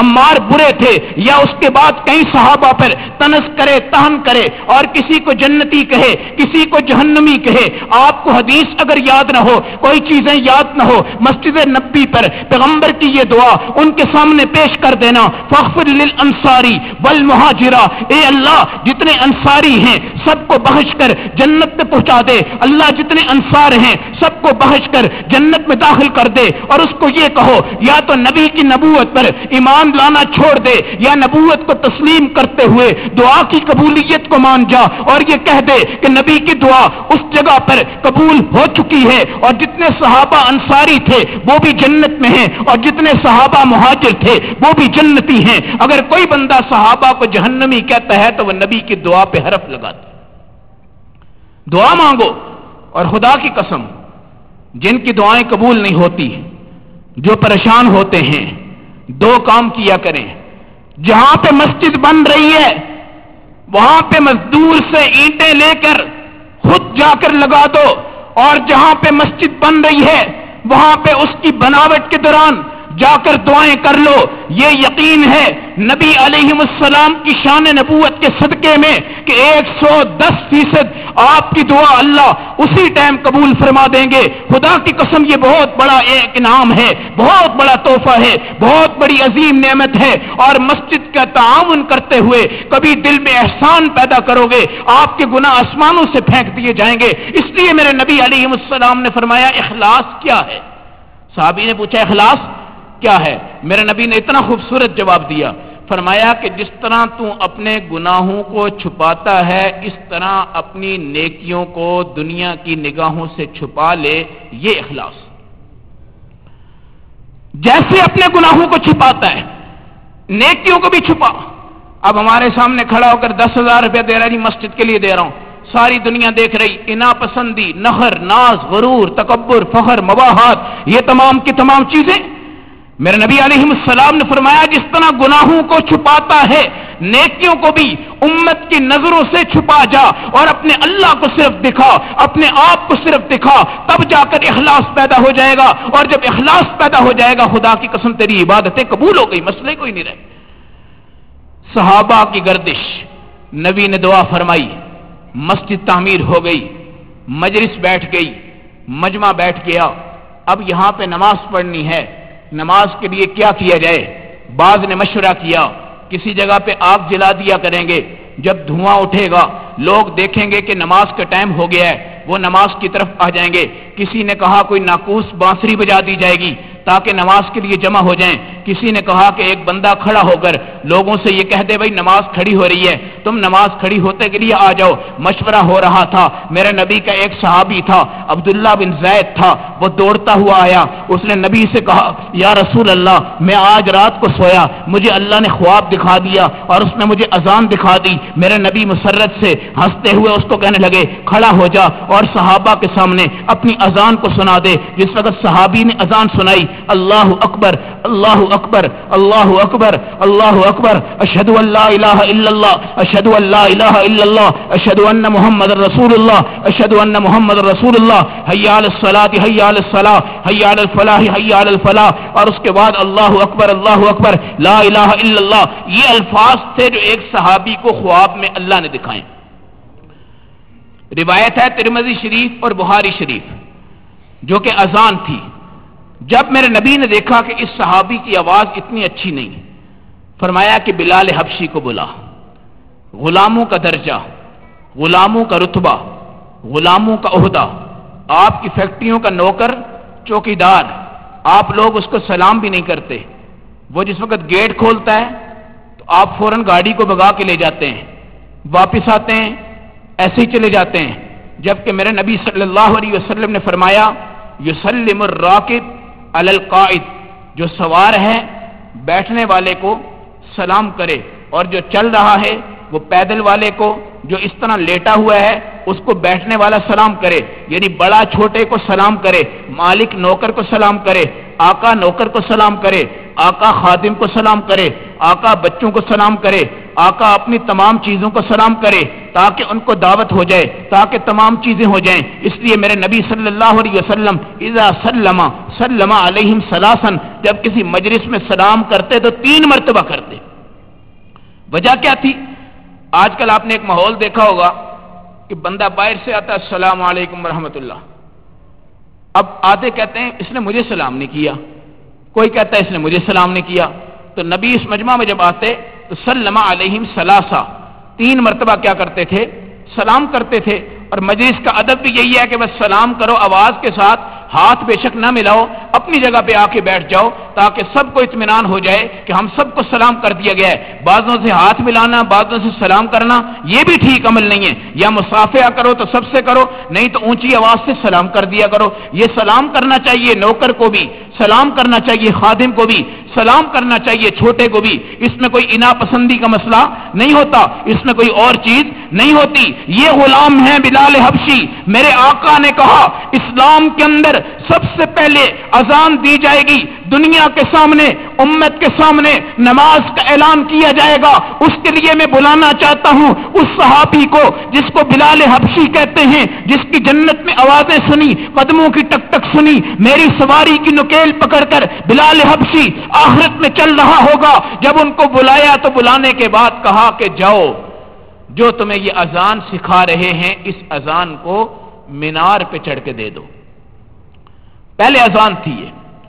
عمار برے تھے یا اس کے بعد کئی صحابہ پر تنس کرے تہن کرے اور کسی کو جنتی کہے کسی کو جہنمی کہے، آپ کو حدیث اگر یاد نہ ہو، کوئی چیزیں یاد نہ ہو، مسجد نبی پر پیغمبر کی یہ دعا ان کے سامنے پیش کر دینا، فاغفر للانصاری والمہاجرہ، اے اللہ جتنے انصاری ہیں سب کو بخش کر جنت میں پہنچا دے، اللہ جتنے انصار ہیں سب کو بخش کر جنت میں داخل کر دے، اور اس کو یہ کہو یا تو نبی کی نبوت پر ایمان لانا چھوڑ دے یا نبوت کو تسلیم کرتے ہوئے دعا کی قبولیت کو مان جا، اور یہ کہہ دے کہ نبی کی دعا اس جگہ پر قبول ہو چکی ہے، اور جتنے صحابہ انصاری تھے وہ بھی جنت میں ہیں، اور جتنے صحابہ مہاجر تھے وہ بھی جنتی ہیں۔ اگر کوئی بندہ صحابہ کو جہنمی کہتا ہے تو وہ نبی کی دعا پہ حرف لگاتا۔ دعا مانگو، اور خدا کی قسم جن کی دعائیں قبول نہیں ہوتی، جو پریشان ہوتے ہیں، دو کام کیا کریں۔ جہاں پہ مسجد بن رہی ہے وہاں پہ مزدور سے اینٹیں لے کر خود جا کر لگا دو، اور جہاں پہ مسجد بن رہی ہے وہاں پہ اس کی بناوٹ کے دوران جا کر دعائیں کر لو۔ یہ یقین ہے نبی علیہ السلام کی شان نبوت کے صدقے میں کہ 110% آپ کی دعا اللہ اسی ٹائم قبول فرما دیں گے۔ خدا کی قسم یہ بہت بڑا ایک انعام ہے، بہت بڑا تحفہ ہے، بہت بڑی عظیم نعمت ہے، اور مسجد کا تعاون کرتے ہوئے کبھی دل میں احسان پیدا کرو گے آپ کے گناہ آسمانوں سے پھینک دیے جائیں گے۔ اس لیے میرے نبی علیہ السلام نے فرمایا اخلاص کیا ہے؟ صحابی نے پوچھا اخلاص کیا ہے؟ میرے نبی نے اتنا خوبصورت جواب دیا، فرمایا کہ جس طرح تو اپنے گناہوں کو چھپاتا ہے اس طرح اپنی نیکیوں کو دنیا کی نگاہوں سے چھپا لے، یہ اخلاص۔ جیسے اپنے گناہوں کو چھپاتا ہے نیکیوں کو بھی چھپا۔ اب ہمارے سامنے کھڑا ہو کر 10,000 روپے دے رہا ہے، مسجد کے لیے دے رہا ہوں، ساری دنیا دیکھ رہی، انا پسندی، نخر، ناز، غرور، تکبر، فخر، مباحات، یہ تمام کی تمام چیزیں میرے نبی علیہ السلام نے فرمایا جس طرح گناہوں کو چھپاتا ہے نیکیوں کو بھی امت کی نظروں سے چھپا جا، اور اپنے اللہ کو صرف دکھا، اپنے آپ کو صرف دکھا، تب جا کر اخلاص پیدا ہو جائے گا، اور جب اخلاص پیدا ہو جائے گا خدا کی قسم تیری عبادتیں قبول ہو گئی، مسئلے کوئی نہیں رہے۔ صحابہ کی گردش، نبی نے دعا فرمائی، مسجد تعمیر ہو گئی، مجلس بیٹھ گئی، مجمع بیٹھ گیا، اب یہاں پہ نماز پڑھنی ہے، نماز کے لیے کیا کیا جائے؟ بعض نے مشورہ کیا کسی جگہ پہ آگ جلا دیا کریں گے، جب دھواں اٹھے گا لوگ دیکھیں گے کہ نماز کا ٹائم ہو گیا ہے، وہ نماز کی طرف آ جائیں گے۔ کسی نے کہا کوئی ناقوس بانسری بجا دی جائے گی تاکہ نماز کے لیے جمع ہو جائیں۔ کسی نے کہا کہ ایک بندہ کھڑا ہو کر لوگوں سے یہ کہہ دے بھائی نماز کھڑی ہو رہی ہے، تم نماز کھڑی ہوتے کے لیے آ جاؤ۔ مشورہ ہو رہا تھا، میرے نبی کا ایک صحابی تھا عبداللہ بن زید تھا، وہ دوڑتا ہوا آیا، اس نے نبی سے کہا یا رسول اللہ میں آج رات کو سویا، مجھے اللہ نے خواب دکھا دیا اور اس نے مجھے اذان دکھا دی۔ میرے نبی مسرت سے ہنستے ہوئے اس کو کہنے لگے کھڑا ہو جا اور صحابہ کے سامنے اپنی اذان کو سنا دے۔ جس وقت صحابی نے اذان سنائی، اللہ اکبر اللہ اکبر اللہ اکبر اللہ اکبر، اشہد ان لا الہ الا اللہ اشہد ان لا الہ الا اللہ اشہد ان محمد رسول اللہ اشہد ان محمد رسول اللہ، حی علی الصلاۃ حی علی الصلاۃ حی علی الفلاح حی علی الفلاح، اور اس کے بعد اللہ اکبر لا الہ الا اللہ۔ یہ الفاظ تھے جو ایک صحابی کو خواب میں اللہ نے دکھائے۔ روایت ہے ترمذی شریف اور بخاری شریف جو کہ اذان تھی۔ جب میرے نبی نے دیکھا کہ اس صحابی کی آواز اتنی اچھی نہیں، فرمایا کہ بلال حبشی کو بلا۔ غلاموں کا درجہ، غلاموں کا رتبہ، غلاموں کا عہدہ، آپ کی فیکٹریوں کا نوکر چوکیدار، آپ لوگ اس کو سلام بھی نہیں کرتے۔ وہ جس وقت گیٹ کھولتا ہے تو آپ فوراً گاڑی کو بھگا کے لے جاتے ہیں، واپس آتے ہیں ایسے ہی چلے جاتے ہیں۔ جبکہ میرے نبی صلی اللہ علیہ وسلم نے فرمایا یسلم الراکب علی القائد، جو سوار ہے بیٹھنے والے کو سلام کرے، اور جو چل رہا ہے وہ پیدل والے کو جو اس طرح لیٹا ہوا ہے اس کو بیٹھنے والا سلام کرے، یعنی بڑا چھوٹے کو سلام کرے، مالک نوکر کو سلام کرے، آقا نوکر کو سلام کرے، آقا خادم کو سلام کرے، آقا بچوں کو سلام کرے، آقا اپنی تمام چیزوں کو سلام کرے تاکہ ان کو دعوت ہو جائے، تاکہ تمام چیزیں ہو جائیں۔ اس لیے میرے نبی صلی اللہ علیہ وسلم اذا سلم علیہم ثلاثا، جب کسی مجلس میں سلام کرتے تو 3 مرتبہ کرتے۔ وجہ کیا تھی؟ آج کل آپ نے ایک ماحول دیکھا ہوگا کہ بندہ باہر سے آتا ہے السلام علیکم ورحمۃ اللہ، اب آدھے کہتے ہیں اس نے مجھے سلام نہیں کیا، کوئی کہتا ہے اس نے مجھے سلام نہیں کیا۔ تو نبی اس مجمع میں جب آتے تو سلم علیہم ثلاثا، 3 مرتبہ کیا کرتے تھے؟ سلام کرتے تھے۔ اور مجلس کا ادب بھی یہی ہے کہ بس سلام کرو آواز کے ساتھ، ہاتھ بے شک نہ ملاؤ، اپنی جگہ پہ آ کے بیٹھ جاؤ تاکہ سب کو اطمینان ہو جائے کہ ہم سب کو سلام کر دیا گیا ہے۔ بعضوں سے ہاتھ ملانا، بعضوں سے سلام کرنا یہ بھی ٹھیک عمل نہیں ہے۔ یا مصافحہ کرو تو سب سے کرو، نہیں تو اونچی آواز سے سلام کر دیا کرو۔ یہ سلام کرنا چاہیے نوکر کو بھی، سلام کرنا چاہیے خادم کو بھی، سلام کرنا چاہیے چھوٹے کو بھی۔ اس میں کوئی انا پسندی کا مسئلہ نہیں ہوتا، اس میں کوئی اور چیز نہیں ہوتی۔ یہ غلام ہیں بلال حبشی، میرے آقا نے کہا اسلام کے اندر سب سے پہلے اذان دی جائے گی، دنیا کے سامنے، امت کے سامنے نماز کا اعلان کیا جائے گا۔ اس کے لیے میں بلانا چاہتا ہوں اس صحابی کو جس کو بلال حبشی کہتے ہیں، جس کی جنت میں آوازیں سنی، قدموں کی ٹک ٹک سنی، میری سواری کی نکیل پکڑ کر بلال حبشی آخرت میں چل رہا ہوگا۔ جب ان کو بلایا تو بلانے کے بعد کہا کہ جاؤ، جو تمہیں یہ اذان سکھا رہے ہیں اس اذان کو مینار پہ چڑھ کے دے دو۔ پہلے اذان تھی یہ۔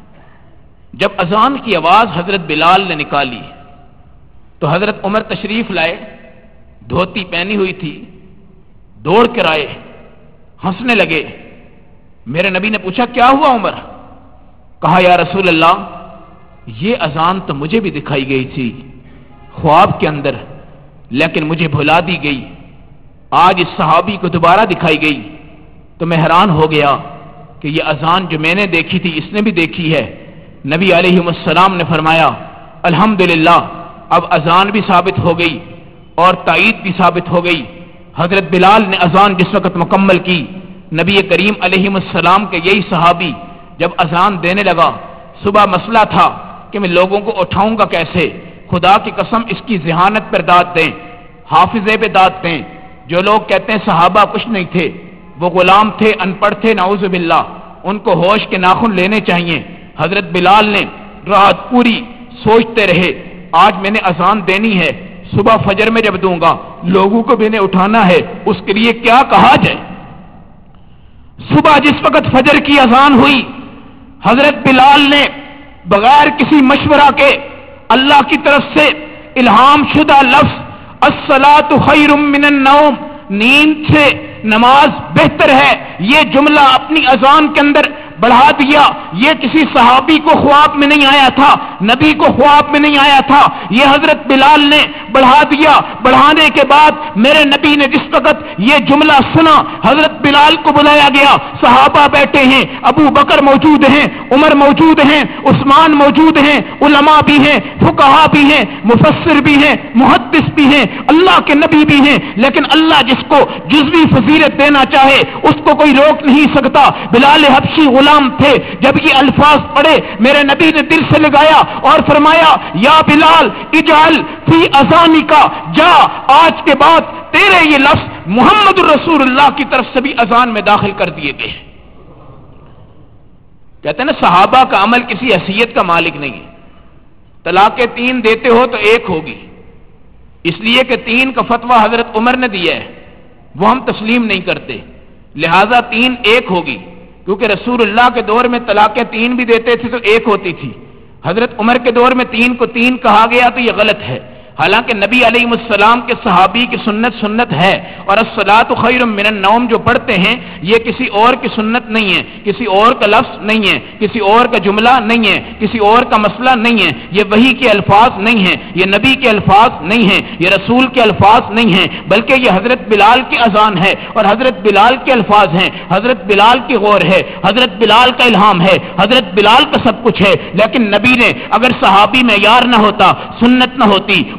جب اذان کی آواز حضرت بلال نے نکالی تو حضرت عمر تشریف لائے، دھوتی پہنی ہوئی تھی، دوڑ کر آئے، ہنسنے لگے۔ میرے نبی نے پوچھا کیا ہوا عمر؟ کہا یا رسول اللہ یہ اذان تو مجھے بھی دکھائی گئی تھی خواب کے اندر، لیکن مجھے بھلا دی گئی، آج اس صحابی کو دوبارہ دکھائی گئی تو میں حیران ہو گیا کہ یہ اذان جو میں نے دیکھی تھی اس نے بھی دیکھی ہے۔ نبی علیہ السلام نے فرمایا الحمدللہ، اب اذان بھی ثابت ہو گئی اور تائید بھی ثابت ہو گئی۔ حضرت بلال نے اذان جس وقت مکمل کی، نبی کریم علیہ السلام کے یہی صحابی جب اذان دینے لگا، صبح مسئلہ تھا کہ میں لوگوں کو اٹھاؤں گا کیسے، خدا کی قسم اس کی ذہانت پر داد دیں، حافظے پہ داد دیں۔ جو لوگ کہتے ہیں صحابہ کچھ نہیں تھے، وہ غلام تھے، ان پڑھ تھے، نعوذ باللہ، ان کو ہوش کے ناخن لینے چاہیے۔ حضرت بلال نے رات پوری سوچتے رہے، آج میں نے اذان دینی ہے، صبح فجر میں جب دوں گا لوگوں کو بھی نے اٹھانا ہے، اس کے لیے کیا کہا جائے۔ صبح جس وقت فجر کی اذان ہوئی، حضرت بلال نے بغیر کسی مشورہ کے اللہ کی طرف سے الہام شدہ لفظ الصلاۃ خیر من النوم، نیند سے نماز بہتر ہے، یہ جملہ اپنی اذان کے اندر بڑھا دیا۔ یہ کسی صحابی کو خواب میں نہیں آیا تھا، نبی کو خواب میں نہیں آیا تھا، یہ حضرت بلال نے بڑھا دیا۔ بڑھانے کے بعد میرے نبی نے جس وقت یہ جملہ سنا، حضرت بلال کو بلایا گیا، صحابہ بیٹھے ہیں، ابو بکر موجود ہیں، عمر موجود ہیں، عثمان موجود ہیں، علماء بھی ہیں، فقہا بھی ہیں، مفسر بھی ہیں، محدث بھی ہیں، اللہ کے نبی بھی ہیں، لیکن اللہ جس کو جزوی فضیلت دینا چاہے اس کو کوئی روک نہیں سکتا۔ بلال حبشی غلام تھے، جب یہ الفاظ پڑھے میرے نبی نے دل سے لگایا اور فرمایا یا بلال اجعل فی اذانی کا، جا آج کے بعد تیرے یہ لفظ محمد الرسول اللہ کی طرف سے بھی اذان میں داخل کر دیے گئے۔ کہتے ہیں نا صحابہ کا عمل کسی حیثیت کا مالک نہیں ہے، طلاق 3 دیتے ہو تو 1 ہوگی، اس لیے کہ 3 کا فتویٰ حضرت عمر نے دیا ہے، وہ ہم تسلیم نہیں کرتے، لہذا 3 1 ہوگی، کیونکہ رسول اللہ کے دور میں طلاقیں 3 بھی دیتے تھے تو 1 ہوتی تھی، حضرت عمر کے دور میں 3 کو 3 کہا گیا تو یہ غلط ہے۔ حالانکہ نبی علیہ السلام کے صحابی کی سنت ہے، اور الصلاۃ خیر من النوم جو پڑھتے ہیں یہ کسی اور کی سنت نہیں ہے، کسی اور کا لفظ نہیں ہے، کسی اور کا جملہ نہیں ہے، کسی اور کا مسئلہ نہیں ہے، یہ وحی کے الفاظ نہیں ہیں، یہ نبی کے الفاظ نہیں ہیں، یہ رسول کے الفاظ نہیں ہیں، بلکہ یہ حضرت بلال کی اذان ہے اور حضرت بلال کے الفاظ ہیں، حضرت بلال کی غور ہے، حضرت بلال کا الہام ہے، حضرت بلال کا سب کچھ ہے۔ لیکن نبی نے اگر صحابی معیار نہ ہوتا، سنت نہ ہوتی،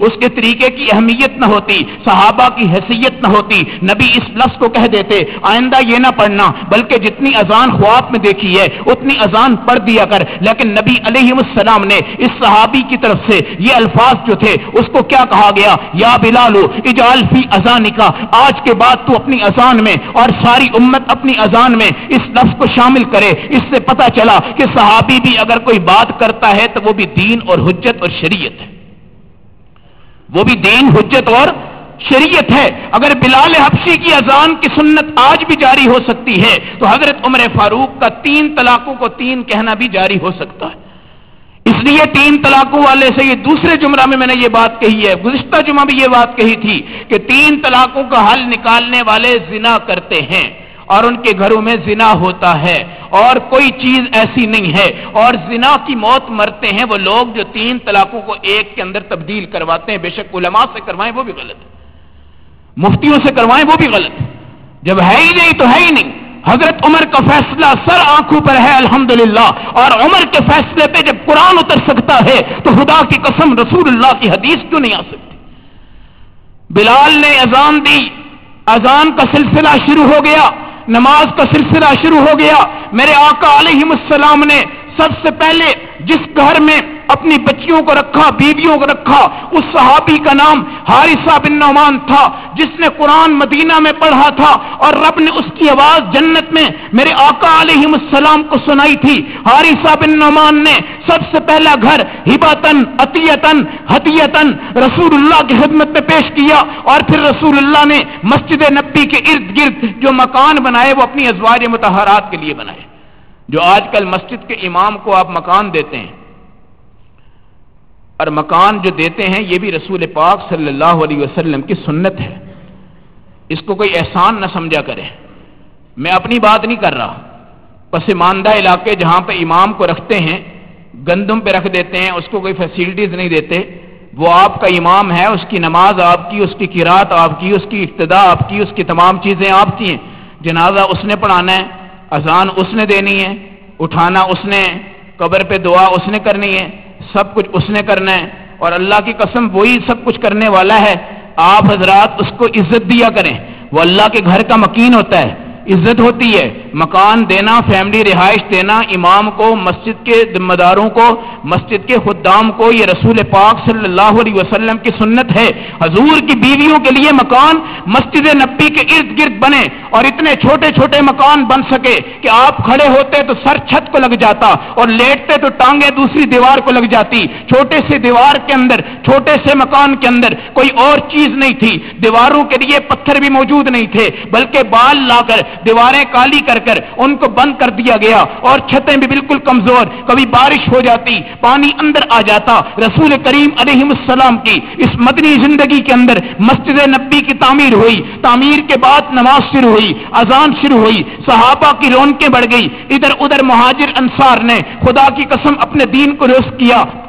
اس کے طریقے کی اہمیت نہ ہوتی، صحابہ کی حیثیت نہ ہوتی، نبی اس لفظ کو کہہ دیتے آئندہ یہ نہ پڑھنا، بلکہ جتنی اذان خواب میں دیکھی ہے اتنی اذان پڑھ دیا کر۔ لیکن نبی علیہ السلام نے اس صحابی کی طرف سے یہ الفاظ جو تھے اس کو کیا کہا گیا؟ یا بلال اجعل فی اذانک، آج کے بعد تو اپنی اذان میں اور ساری امت اپنی اذان میں اس لفظ کو شامل کرے۔ اس سے پتہ چلا کہ صحابی بھی اگر کوئی بات کرتا ہے تو وہ بھی دین اور حجت اور شریعت ہے، وہ بھی دین حجت اور شریعت ہے۔ اگر بلال حبشی کی اذان کی سنت آج بھی جاری ہو سکتی ہے تو حضرت عمر فاروق کا 3 طلاقوں کو 3 کہنا بھی جاری ہو سکتا ہے۔ اس لیے 3 طلاقوں والے سے یہ دوسرے جمعہ میں نے یہ بات کہی ہے، گزشتہ جمعہ بھی یہ بات کہی تھی کہ 3 طلاقوں کا حل نکالنے والے زنا کرتے ہیں اور ان کے گھروں میں زنا ہوتا ہے، اور کوئی چیز ایسی نہیں ہے، اور زنا کی موت مرتے ہیں وہ لوگ جو 3 طلاقوں کو ایک کے اندر تبدیل کرواتے ہیں، بے شک علماء سے کروائیں وہ بھی غلط ہے، مفتیوں سے کروائیں وہ بھی غلط ہے، جب ہے ہی نہیں تو ہے ہی نہیں۔ حضرت عمر کا فیصلہ سر آنکھوں پر ہے الحمدللہ، اور عمر کے فیصلے پہ جب قرآن اتر سکتا ہے تو خدا کی قسم رسول اللہ کی حدیث کیوں نہیں آ سکتی؟ بلال نے اذان دی، اذان کا سلسلہ شروع ہو گیا، نماز کا سلسلہ شروع ہو گیا۔ میرے آقا علیہ السلام نے سب سے پہلے جس گھر میں اپنی بچیوں کو رکھا، بیویوں کو رکھا، اس صحابی کا نام حارثہ بن نعمان تھا، جس نے قرآن مدینہ میں پڑھا تھا اور رب نے اس کی آواز جنت میں میرے آقا علیہ السلام کو سنائی تھی۔ حارثہ بن نعمان نے سب سے پہلا گھر ہبتن عطیتن ہدیتن رسول اللہ کی خدمت میں پیش کیا، اور پھر رسول اللہ نے مسجد نبی کے ارد گرد جو مکان بنائے وہ اپنی ازواج مطہرات کے لیے بنائے۔ جو آج کل مسجد کے امام کو آپ مکان دیتے ہیں، اور مکان جو دیتے ہیں یہ بھی رسول پاک صلی اللہ علیہ وسلم کی سنت ہے، اس کو کوئی احسان نہ سمجھا کرے۔ میں اپنی بات نہیں کر رہا، پسماندہ علاقے جہاں پہ امام کو رکھتے ہیں گندم پہ رکھ دیتے ہیں، اس کو کوئی فیسلٹیز نہیں دیتے، وہ آپ کا امام ہے، اس کی نماز آپ کی، اس کی قرات آپ کی، اس کی ابتدا آپ کی، اس کی تمام چیزیں آپ کی ہیں، جنازہ اس نے پڑھانا ہے، اذان اس نے دینی ہے، اٹھانا اس نے، قبر پہ دعا اس نے کرنی ہے، سب کچھ اس نے کرنا ہے، اور اللہ کی قسم وہی سب کچھ کرنے والا ہے۔ آپ حضرات اس کو عزت دیا کریں، وہ اللہ کے گھر کا مکین ہوتا ہے، عزت ہوتی ہے۔ مکان دینا، فیملی رہائش دینا، امام کو، مسجد کے ذمہ داروں کو، مسجد کے خدام کو، یہ رسول پاک صلی اللہ علیہ وسلم کی سنت ہے۔ حضور کی بیویوں کے لیے مکان مسجد نبی کے ارد گرد بنے، اور اتنے چھوٹے چھوٹے مکان بن سکے کہ آپ کھڑے ہوتے تو سر چھت کو لگ جاتا اور لیٹتے تو ٹانگیں دوسری دیوار کو لگ جاتی۔ چھوٹے سے دیوار کے اندر، چھوٹے سے مکان کے اندر کوئی اور چیز نہیں تھی، دیواروں کے لیے پتھر بھی موجود نہیں تھے، بلکہ بال لا کر دیواریں کالی کر کر ان کو بند کر دیا گیا، اور چھتیں بھی بالکل کمزور، کبھی بارش ہو جاتی پانی اندر آ جاتا۔ رسول کریم علیہ السلام کی اس مدنی زندگی کے اندر مسجد نبی کی تعمیر ہوئی، تعمیر کے بعد نماز شروع ہوئی، اذان شروع ہوئی، صحابہ کی رونقیں بڑھ گئی، ادھر ادھر مہاجر انصار نے خدا کی قسم اپنے دین کو رسک کیا،